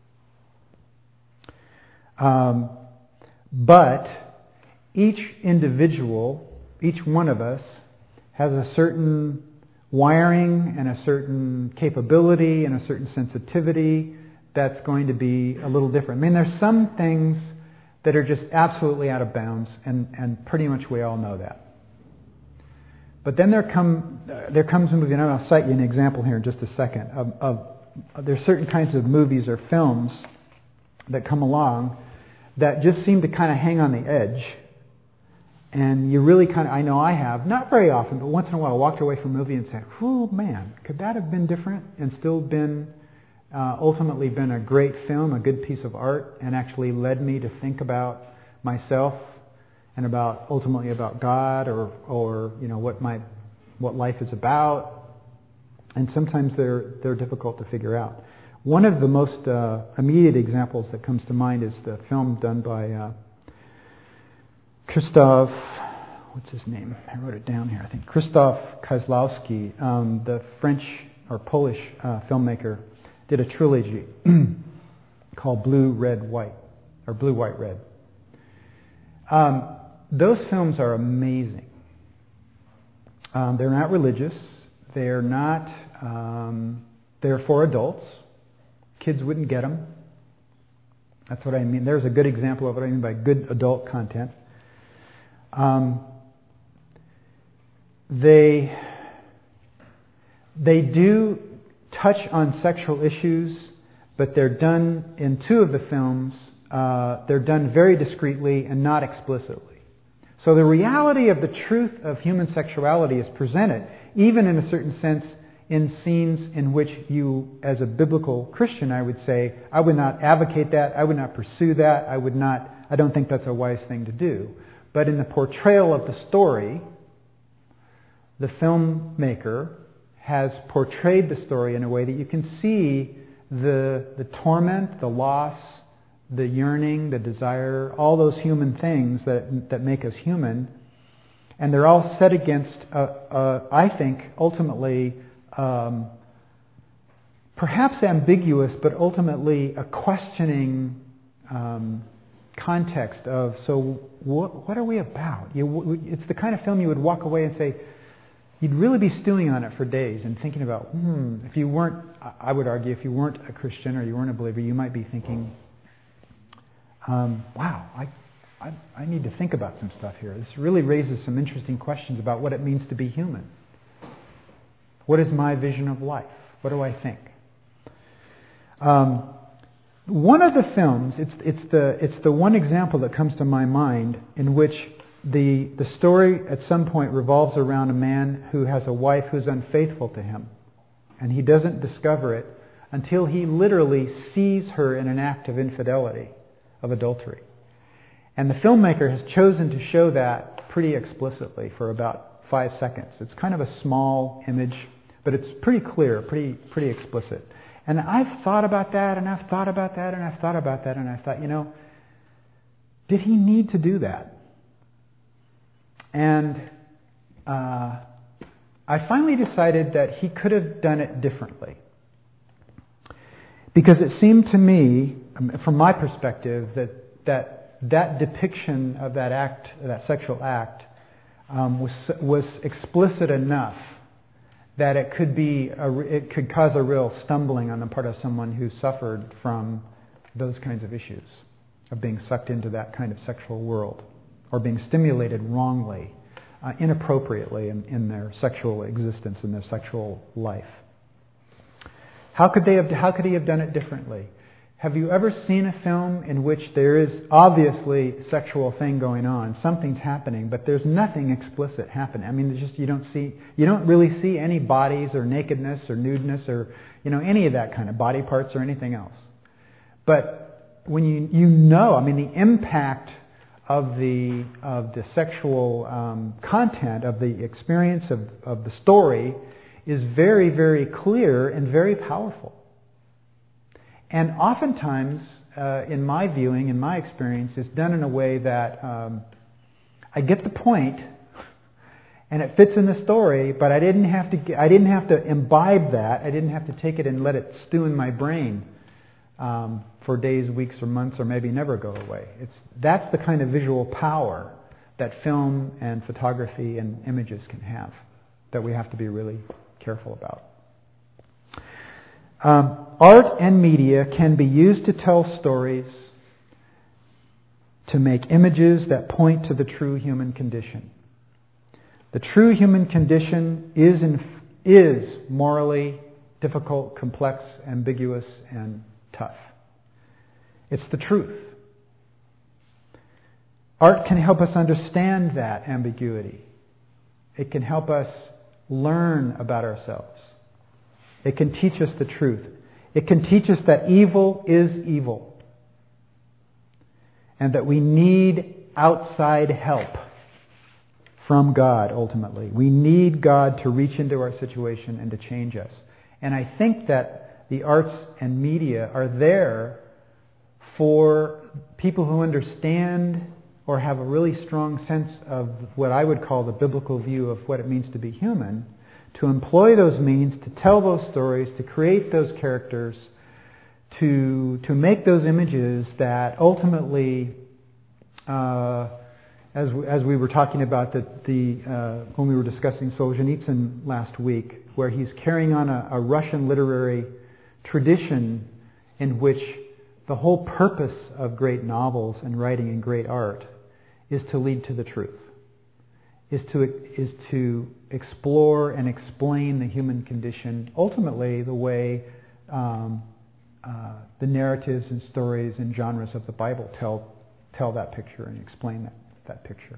Um, but each individual, each one of us, has a certain wiring and a certain capability and a certain sensitivity that's going to be a little different. I mean, there's some things that are just absolutely out of bounds, and, and pretty much we all know that. But then there come uh, there comes a movie, and I'll cite you an example here in just a second, of, of, of there's certain kinds of movies or films that come along that just seem to kind of hang on the edge. And you really kind of, I know I have, not very often, but once in a while, walked away from a movie and said, "Oh man, could that have been different and still been, uh, ultimately been a great film, a good piece of art, and actually led me to think about myself and about ultimately about God or or you know what my what life is about." And sometimes they're they're difficult to figure out. One of the most uh, immediate examples that comes to mind is the film done by Uh, Krzysztof, what's his name? I wrote it down here, I think. Krzysztof Kieślowski, um, the French or Polish uh, filmmaker, did a trilogy called Blue, Red, White, or Blue, White, Red. Um, those films are amazing. Um, they're not religious. They're not, um, they're for adults. Kids wouldn't get them. That's what I mean. There's a good example of what I mean by good adult content. Um, they they do touch on sexual issues, but they're done in two of the films. Uh, they're done very discreetly and not explicitly. So the reality of the truth of human sexuality is presented, even in a certain sense, in scenes in which you, as a biblical Christian, I would say, I would not advocate that. I would not pursue that. I would not. I don't think that's a wise thing to do. But in the portrayal of the story, the filmmaker has portrayed the story in a way that you can see the the torment, the loss, the yearning, the desire, all those human things that that make us human, and they're all set against, a, a, I think, ultimately, um, perhaps ambiguous, but ultimately a questioning Um, context of, so what, what are we about? You, it's the kind of film you would walk away and say, you'd really be stewing on it for days and thinking about, hmm, if you weren't, I would argue, if you weren't a Christian or you weren't a believer, you might be thinking, um, wow, I, I, I need to think about some stuff here. This really raises some interesting questions about what it means to be human. What is my vision of life? What do I think? Um, One of the films, it's it's the it's the one example that comes to my mind in which the the story at some point revolves around a man who has a wife who's unfaithful to him, and he doesn't discover it until he literally sees her in an act of infidelity, of adultery. And the filmmaker has chosen to show that pretty explicitly for about five seconds. It's kind of a small image, but it's pretty clear, pretty pretty explicit. And I've thought about that, and I've thought about that, and I've thought about that, and I thought, you know, did he need to do that? And uh, I finally decided that he could have done it differently. Because it seemed to me, from my perspective, that that, that depiction of that act, that sexual act, um, was was explicit enough that it could be a, it could cause a real stumbling on the part of someone who suffered from those kinds of issues, of being sucked into that kind of sexual world, or being stimulated wrongly, uh, inappropriately in, in their sexual existence, in their sexual life. How could they have? How could he have done it differently? Have you ever seen a film in which there is obviously sexual thing going on, something's happening, but there's nothing explicit happening? I mean, there's just you don't see, you don't really see any bodies or nakedness or nudeness or you know any of that kind of body parts or anything else. But when you you know, I mean, the impact of the of the sexual um, content of the experience of of the story is very, very clear and very powerful. And oftentimes, uh, in my viewing, in my experience, it's done in a way that um, I get the point, and it fits in the story, but I didn't have to. Get, I didn't have to imbibe that. I didn't have to take it and let it stew in my brain um, for days, weeks, or months, or maybe never go away. It's that's the kind of visual power that film and photography and images can have that we have to be really careful about. Um, art and media can be used to tell stories, to make images that point to the true human condition. The true human condition is in, is morally difficult, complex, ambiguous, and tough. It's the truth. Art can help us understand that ambiguity. It can help us learn about ourselves. It can teach us the truth. It can teach us that evil is evil. And that we need outside help from God, ultimately. We need God to reach into our situation and to change us. And I think that the arts and media are there for people who understand or have a really strong sense of what I would call the biblical view of what it means to be human, to employ those means, to tell those stories, to create those characters, to to make those images that ultimately, uh, as as we were talking about the, the uh, when we were discussing Solzhenitsyn last week, where he's carrying on a, a Russian literary tradition in which the whole purpose of great novels and writing and great art is to lead to the truth. Is to is to explore and explain the human condition, ultimately the way um, uh, the narratives and stories and genres of the Bible tell tell that picture and explain that, that picture.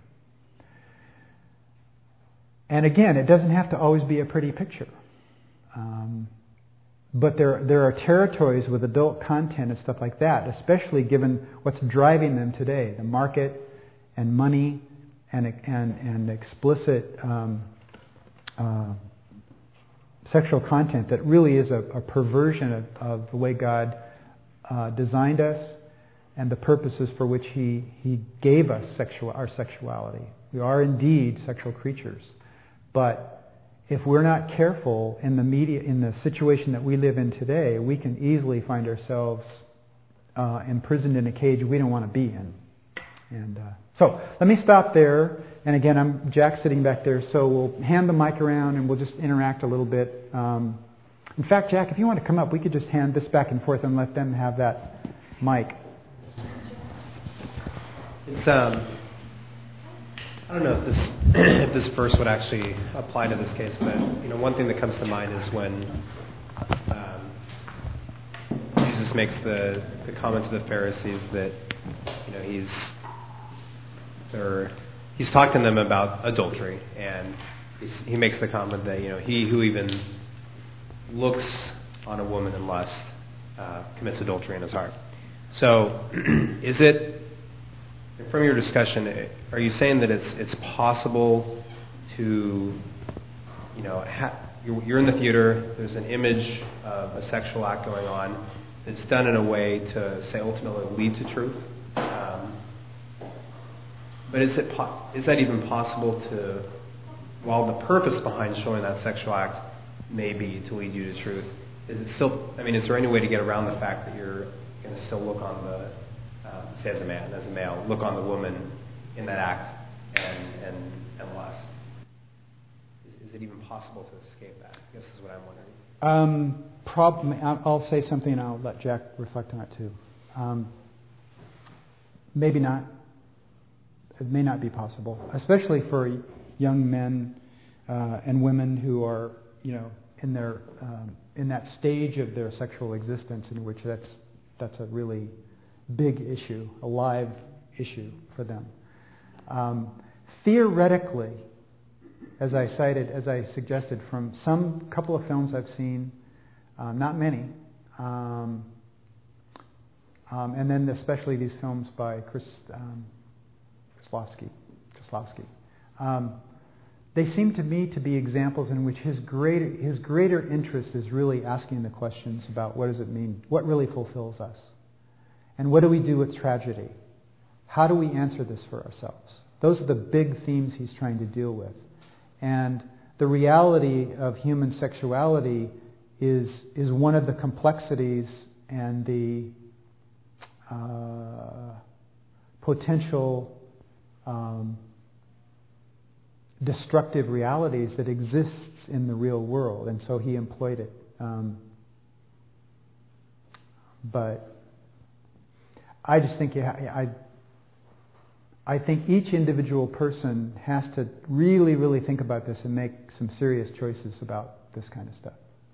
And again, it doesn't have to always be a pretty picture. Um, but there there are territories with adult content and stuff like that, especially given what's driving them today, the market and money and and, and explicit um, uh, sexual content that really is a, a perversion of, of the way God uh, designed us and the purposes for which He He gave us sexual our sexuality. We are indeed sexual creatures, but if we're not careful in the media, in the situation that we live in today, we can easily find ourselves uh, imprisoned in a cage we don't want to be in. And uh, so let me stop there. And again, I'm Jack sitting back there, so we'll hand the mic around and we'll just interact a little bit. Um, in fact, Jack, if you want to come up, we could just hand this back and forth and let them have that mic. It's um. I don't know if this if this verse would actually apply to this case, but you know, one thing that comes to mind is when um, Jesus makes the, the comment to the Pharisees that you know he's they're, he's talking to them about adultery, and he's, he makes the comment that you know he who even looks on a woman in lust uh, commits adultery in his heart. So, is it? From your discussion, are you saying that it's it's possible to, you know, ha- you're, you're in the theater, there's an image of a sexual act going on that's done in a way to, say, ultimately lead to truth? Um, but is it po- is that even possible to, while the purpose behind showing that sexual act may be to lead you to truth, is it still, I mean, is there any way to get around the fact that you're going to still look on the Uh, say as a man, as a male, look on the woman in that act and and, and lust? Is, is it even possible to escape that? I guess is what I'm wondering. Um, prob- I'll say something and I'll let Jack reflect on it too. Um, maybe not. It may not be possible, especially for young men uh, and women who are, you know, in their um, in that stage of their sexual existence in which that's That's a really big issue, a live issue for them. Um, theoretically, as I cited, as I suggested, from some couple of films I've seen, uh, not many, um, um, and then especially these films by Chris um, Kieslowski, Kieslowski. Um, they seem to me to be examples in which his greater his greater interest is really asking the questions about what does it mean, what really fulfills us, and what do we do with tragedy? How do we answer this for ourselves? Those are the big themes he's trying to deal with. And the reality of human sexuality is is one of the complexities and the uh, potential um, destructive realities that exists in the real world. And so he employed it. Um, but I just think yeah, I. I think each individual person has to really, really think about this and make some serious choices about this kind of stuff.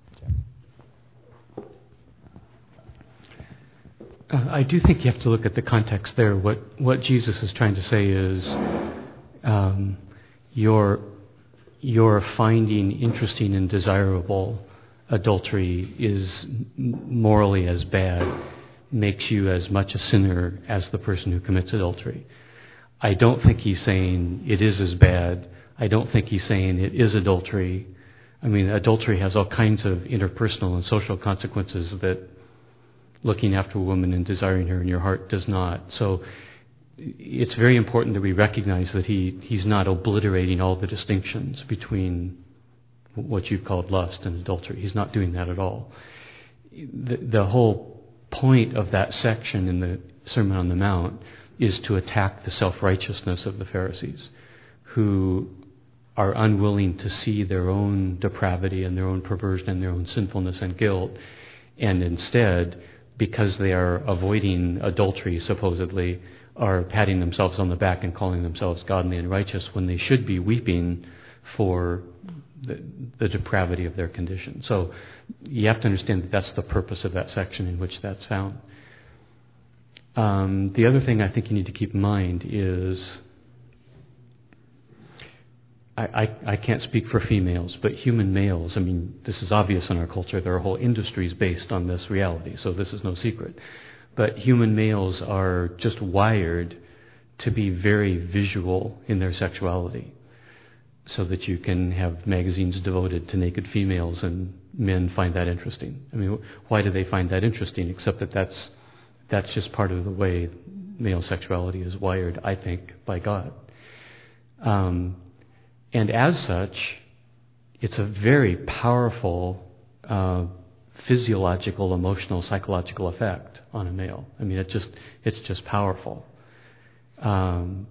Uh, I do think you have to look at the context there. What what Jesus is trying to say is um, your your finding interesting and desirable adultery is morally as bad, makes you as much a sinner as the person who commits adultery. I don't think he's saying it is as bad. I don't think he's saying it is adultery. I mean, adultery has all kinds of interpersonal and social consequences that looking after a woman and desiring her in your heart does not. So it's very important that we recognize that he, he's not obliterating all the distinctions between what you've called lust and adultery. He's not doing that at all. The, the whole point of that section in the Sermon on the Mount is to attack the self-righteousness of the Pharisees, who are unwilling to see their own depravity and their own perversion and their own sinfulness and guilt, and instead, because they are avoiding adultery, supposedly, are patting themselves on the back and calling themselves godly and righteous when they should be weeping for the, the depravity of their condition. So you have to understand that that's the purpose of that section in which that's found. Um, the other thing I think you need to keep in mind is, I, I, I can't speak for females, but human males, I mean, this is obvious in our culture. There are whole industries based on this reality, so this is no secret. But human males are just wired to be very visual in their sexuality, so that you can have magazines devoted to naked females and men find that interesting. I mean, why do they find that interesting, except that that's That's just part of the way male sexuality is wired, I think, by God. Um, and as such, it's a very powerful uh, physiological, emotional, psychological effect on a male. I mean, it just it's just powerful. Um,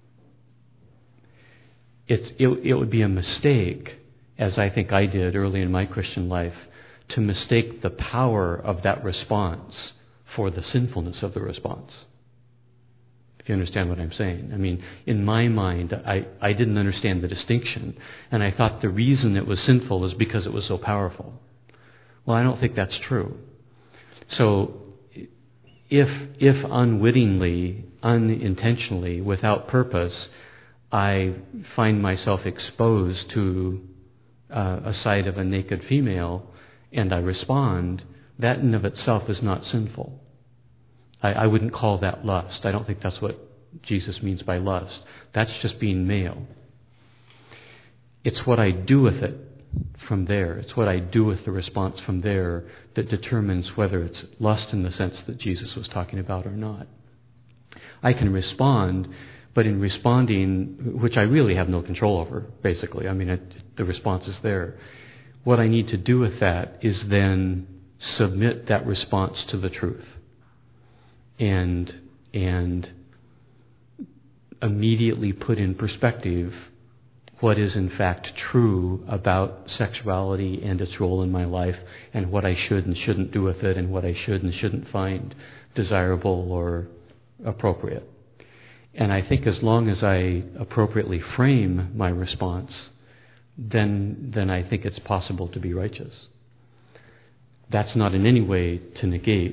it's it, it would be a mistake, as I think I did early in my Christian life, to mistake the power of that response for the sinfulness of the response. If you understand what I'm saying. I mean, in my mind, I, I didn't understand the distinction, and I thought the reason it was sinful was because it was so powerful. Well, I don't think that's true. So, if if unwittingly, unintentionally, without purpose, I find myself exposed to uh, a sight of a naked female, and I respond, that in of itself is not sinful. I, I wouldn't call that lust. I don't think that's what Jesus means by lust. That's just being male. It's what I do with it from there. It's what I do with the response from there that determines whether it's lust in the sense that Jesus was talking about or not. I can respond, but in responding, which I really have no control over, basically. I mean, it, the response is there. What I need to do with that is then submit that response to the truth and and immediately put in perspective what is in fact true about sexuality and its role in my life, and what I should and shouldn't do with it, and what I should and shouldn't find desirable or appropriate. And I think as long as I appropriately frame my response, then then I think it's possible to be righteous. That's not in any way to negate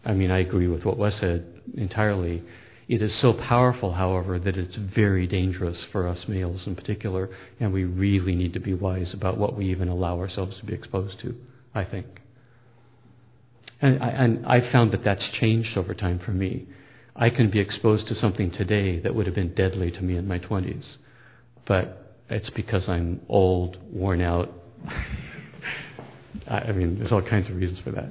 I mean, I agree with what Wes said entirely. It is so powerful, however, that it's very dangerous for us males in particular, and we really need to be wise about what we even allow ourselves to be exposed to, I think. And I, and I found that that's changed over time for me. I can be exposed to something today that would have been deadly to me in my twenties, but it's because I'm old, worn out. I mean, there's all kinds of reasons for that.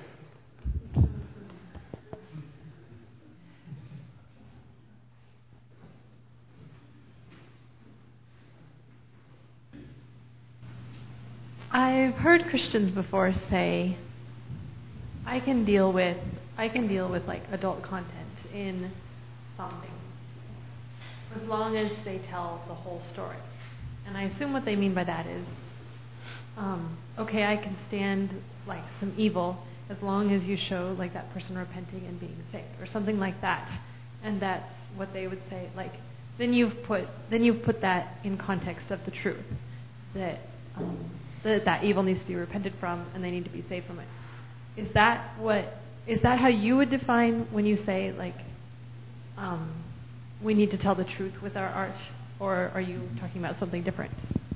I've heard Christians before say, I can deal with I can deal with like adult content in something as long as they tell the whole story. And I assume what they mean by that is, um, okay, I can stand like some evil as long as you show like that person repenting and being saved, or something like that. And that's what they would say. Like then you've put then you've put that in context of the truth that um, that that evil needs to be repented from and they need to be saved from it. Is that what? Is that how you would define when you say like um, we need to tell the truth with our art, or are you talking about something different?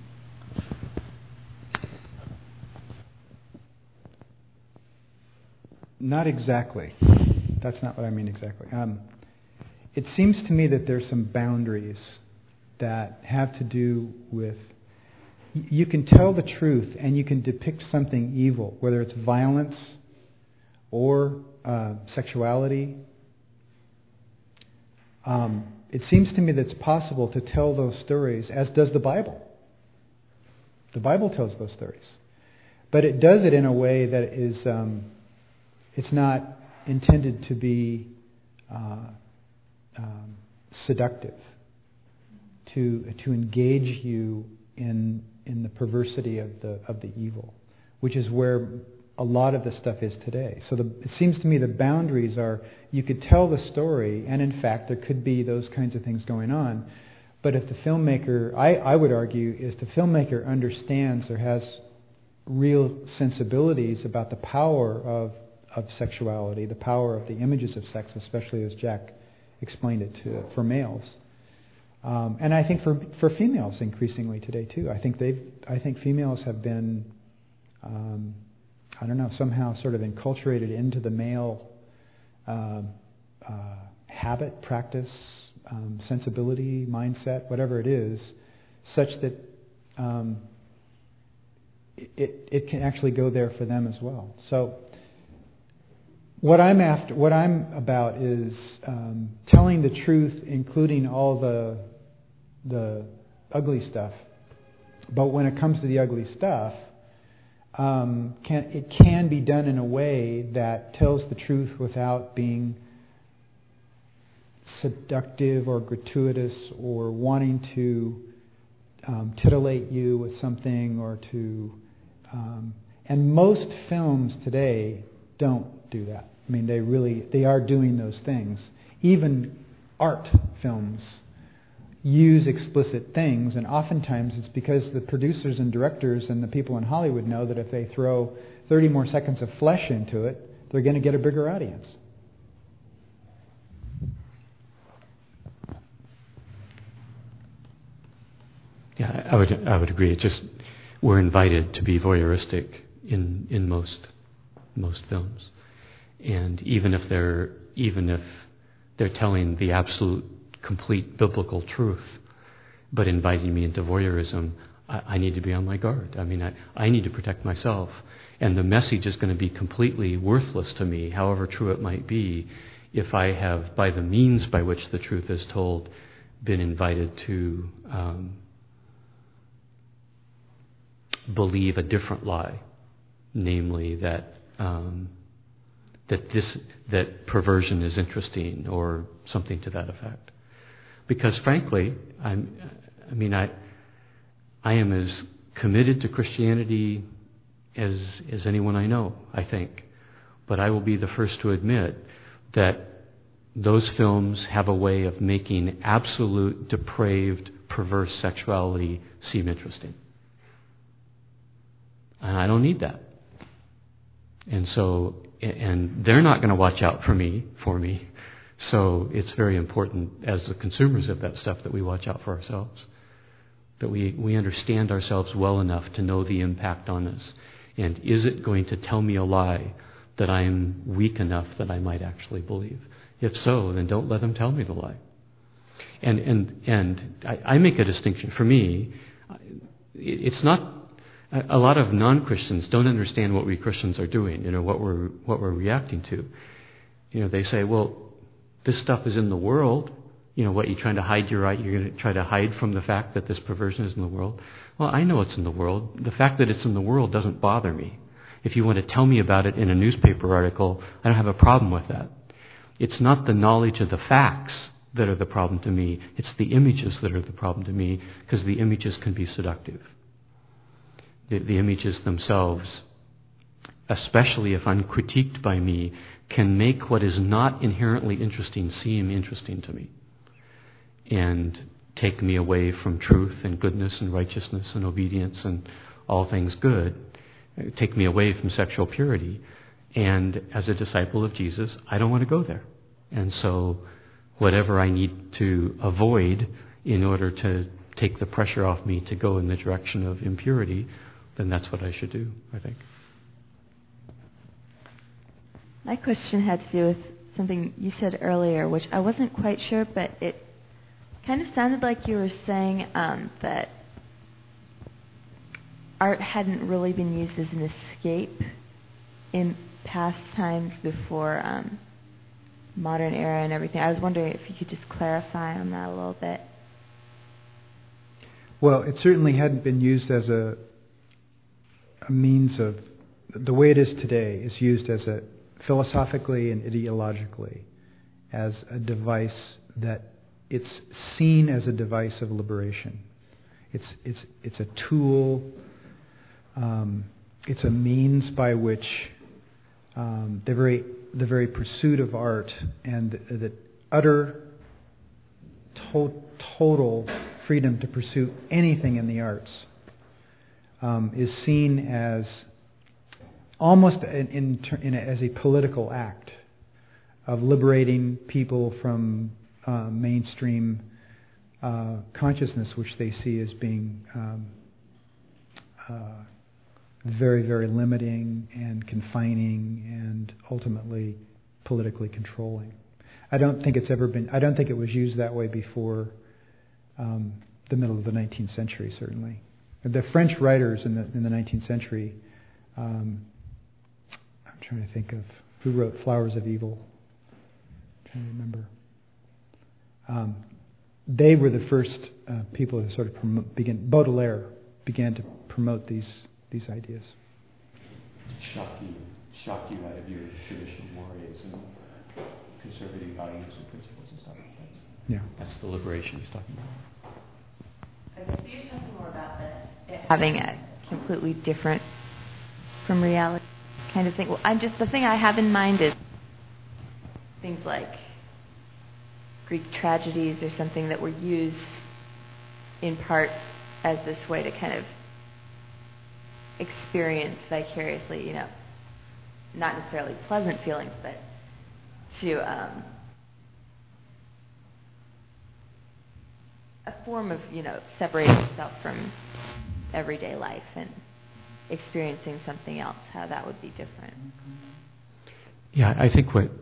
Not exactly. That's not what I mean exactly. Um, it seems to me that there's some boundaries that have to do with you can tell the truth and you can depict something evil, whether it's violence or uh, sexuality. Um, it seems to me that it's possible to tell those stories, as does the Bible. The Bible tells those stories. But it does it in a way that is, um, it's not intended to be uh, um, seductive, to to engage you in in the perversity of the of the evil, which is where a lot of the stuff is today. So the, it seems to me the boundaries are, you could tell the story, and in fact there could be those kinds of things going on, but if the filmmaker, I, I would argue, if the filmmaker understands or has real sensibilities about the power of, of sexuality, the power of the images of sex, especially as Jack explained it to for males, um, and I think for for females increasingly today too. I think they've, I think females have been, um, I don't know, somehow sort of enculturated into the male uh, uh, habit, practice, um, sensibility, mindset, whatever it is, such that um, it it can actually go there for them as well. So what I'm after, what I'm about, is um, telling the truth, including all the the ugly stuff. But when it comes to the ugly stuff, Um, can, it can be done in a way that tells the truth without being seductive or gratuitous or wanting to um, titillate you with something or to... Um, and most films today don't do that. I mean, they really, they are doing those things. Even art films use explicit things, and oftentimes it's because the producers and directors and the people in Hollywood know that if they throw thirty more seconds of flesh into it, they're going to get a bigger audience. Yeah, I would I would agree. It's just we're invited to be voyeuristic in in most most films, and even if they're even if they're telling the absolute complete biblical truth, but inviting me into voyeurism, I, I need to be on my guard. I mean, I, I need to protect myself. And the message is going to be completely worthless to me, however true it might be, if I have, by the means by which the truth is told, been invited to um, believe a different lie, namely that um, that this that perversion is interesting or something to that effect. Because frankly, I'm, I mean, I, I am as committed to Christianity as as anyone I know, I think. But I will be the first to admit that those films have a way of making absolute depraved, perverse sexuality seem interesting. And I don't need that. And so and they're not going to watch out for me, for me. So it's very important as the consumers of that stuff that we watch out for ourselves, that we, we understand ourselves well enough to know the impact on us. And is it going to tell me a lie that I'm weak enough that I might actually believe? If so, then don't let them tell me the lie. And and and I, I make a distinction. For me, it's not, a lot of non-Christians don't understand what we Christians are doing, you know, what we're what we're reacting to. You know, they say, well, this stuff is in the world. You know, what, you're trying to hide your right, you're going to try to hide from the fact that this perversion is in the world. Well, I know it's in the world. The fact that it's in the world doesn't bother me. If you want to tell me about it in a newspaper article, I don't have a problem with that. It's not the knowledge of the facts that are the problem to me. It's the images that are the problem to me, because the images can be seductive. The, the images themselves, especially if uncritiqued by me, can make what is not inherently interesting seem interesting to me, and take me away from truth and goodness and righteousness and obedience and all things good, take me away from sexual purity. And as a disciple of Jesus, I don't want to go there. And so whatever I need to avoid in order to take the pressure off me to go in the direction of impurity, then that's what I should do, I think. My question had to do with something you said earlier, which I wasn't quite sure, but it kind of sounded like you were saying um, that art hadn't really been used as an escape in past times before um, modern era and everything. I was wondering if you could just clarify on that a little bit. Well, it certainly hadn't been used as a, a means of, the way it is today is used as a, philosophically and ideologically, as a device that it's seen as a device of liberation. It's it's it's a tool. Um, it's a means by which um, the very the very pursuit of art and the, the utter to- total freedom to pursue anything in the arts um, is seen as almost in, in, in a, as a political act of liberating people from uh, mainstream uh, consciousness, which they see as being um, uh, very, very limiting and confining and ultimately politically controlling. I don't think it's ever been. I don't think it was used that way before um, the middle of the nineteenth century. Certainly, the French writers in the in the nineteenth century. Um, I'm trying to think of who wrote Flowers of Evil. I'm trying to remember. Um, they were the first uh, people to sort of promote, begin. Baudelaire began to promote these these ideas. Shock you, shock you out of your traditional mores and conservative values and principles and stuff like that. Yeah, that's the liberation he's talking about. I guess you're talking more about the having a completely different from reality kind of thing. Well, I'm just the thing I have in mind is things like Greek tragedies or something that were used in part as this way to kind of experience vicariously, you know, not necessarily pleasant feelings, but to um, a form of, you know, separating yourself from everyday life and experiencing something else, how that would be different. Yeah, I think what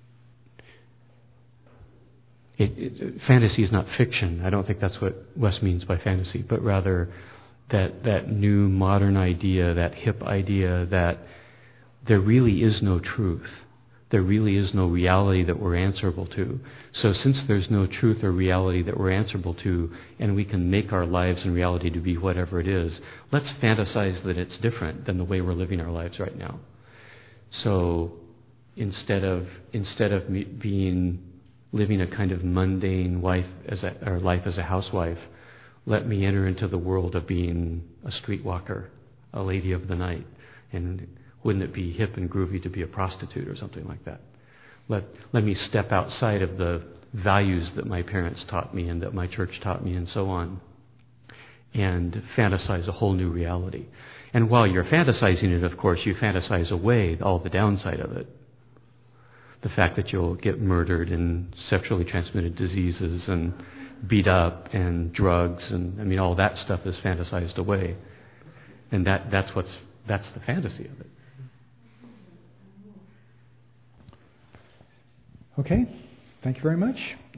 it, it, fantasy is not fiction. I don't think that's what Wes means by fantasy, but rather that that new modern idea, that hip idea that there really is no truth. There really is no reality that we're answerable to. So since there's no truth or reality that we're answerable to, and we can make our lives and reality to be whatever it is, let's fantasize that it's different than the way we're living our lives right now. So instead of instead of me being living a kind of mundane life as a, or life as a housewife, let me enter into the world of being a streetwalker, a lady of the night, and wouldn't it be hip and groovy to be a prostitute or something like that? Let let me step outside of the values that my parents taught me and that my church taught me and so on, and fantasize a whole new reality. And while you're fantasizing it, of course, you fantasize away all the downside of it. The fact that you'll get murdered and sexually transmitted diseases and beat up and drugs and, I mean, all that stuff is fantasized away. And that, that's what's, that's the fantasy of it. Okay. Thank you very much.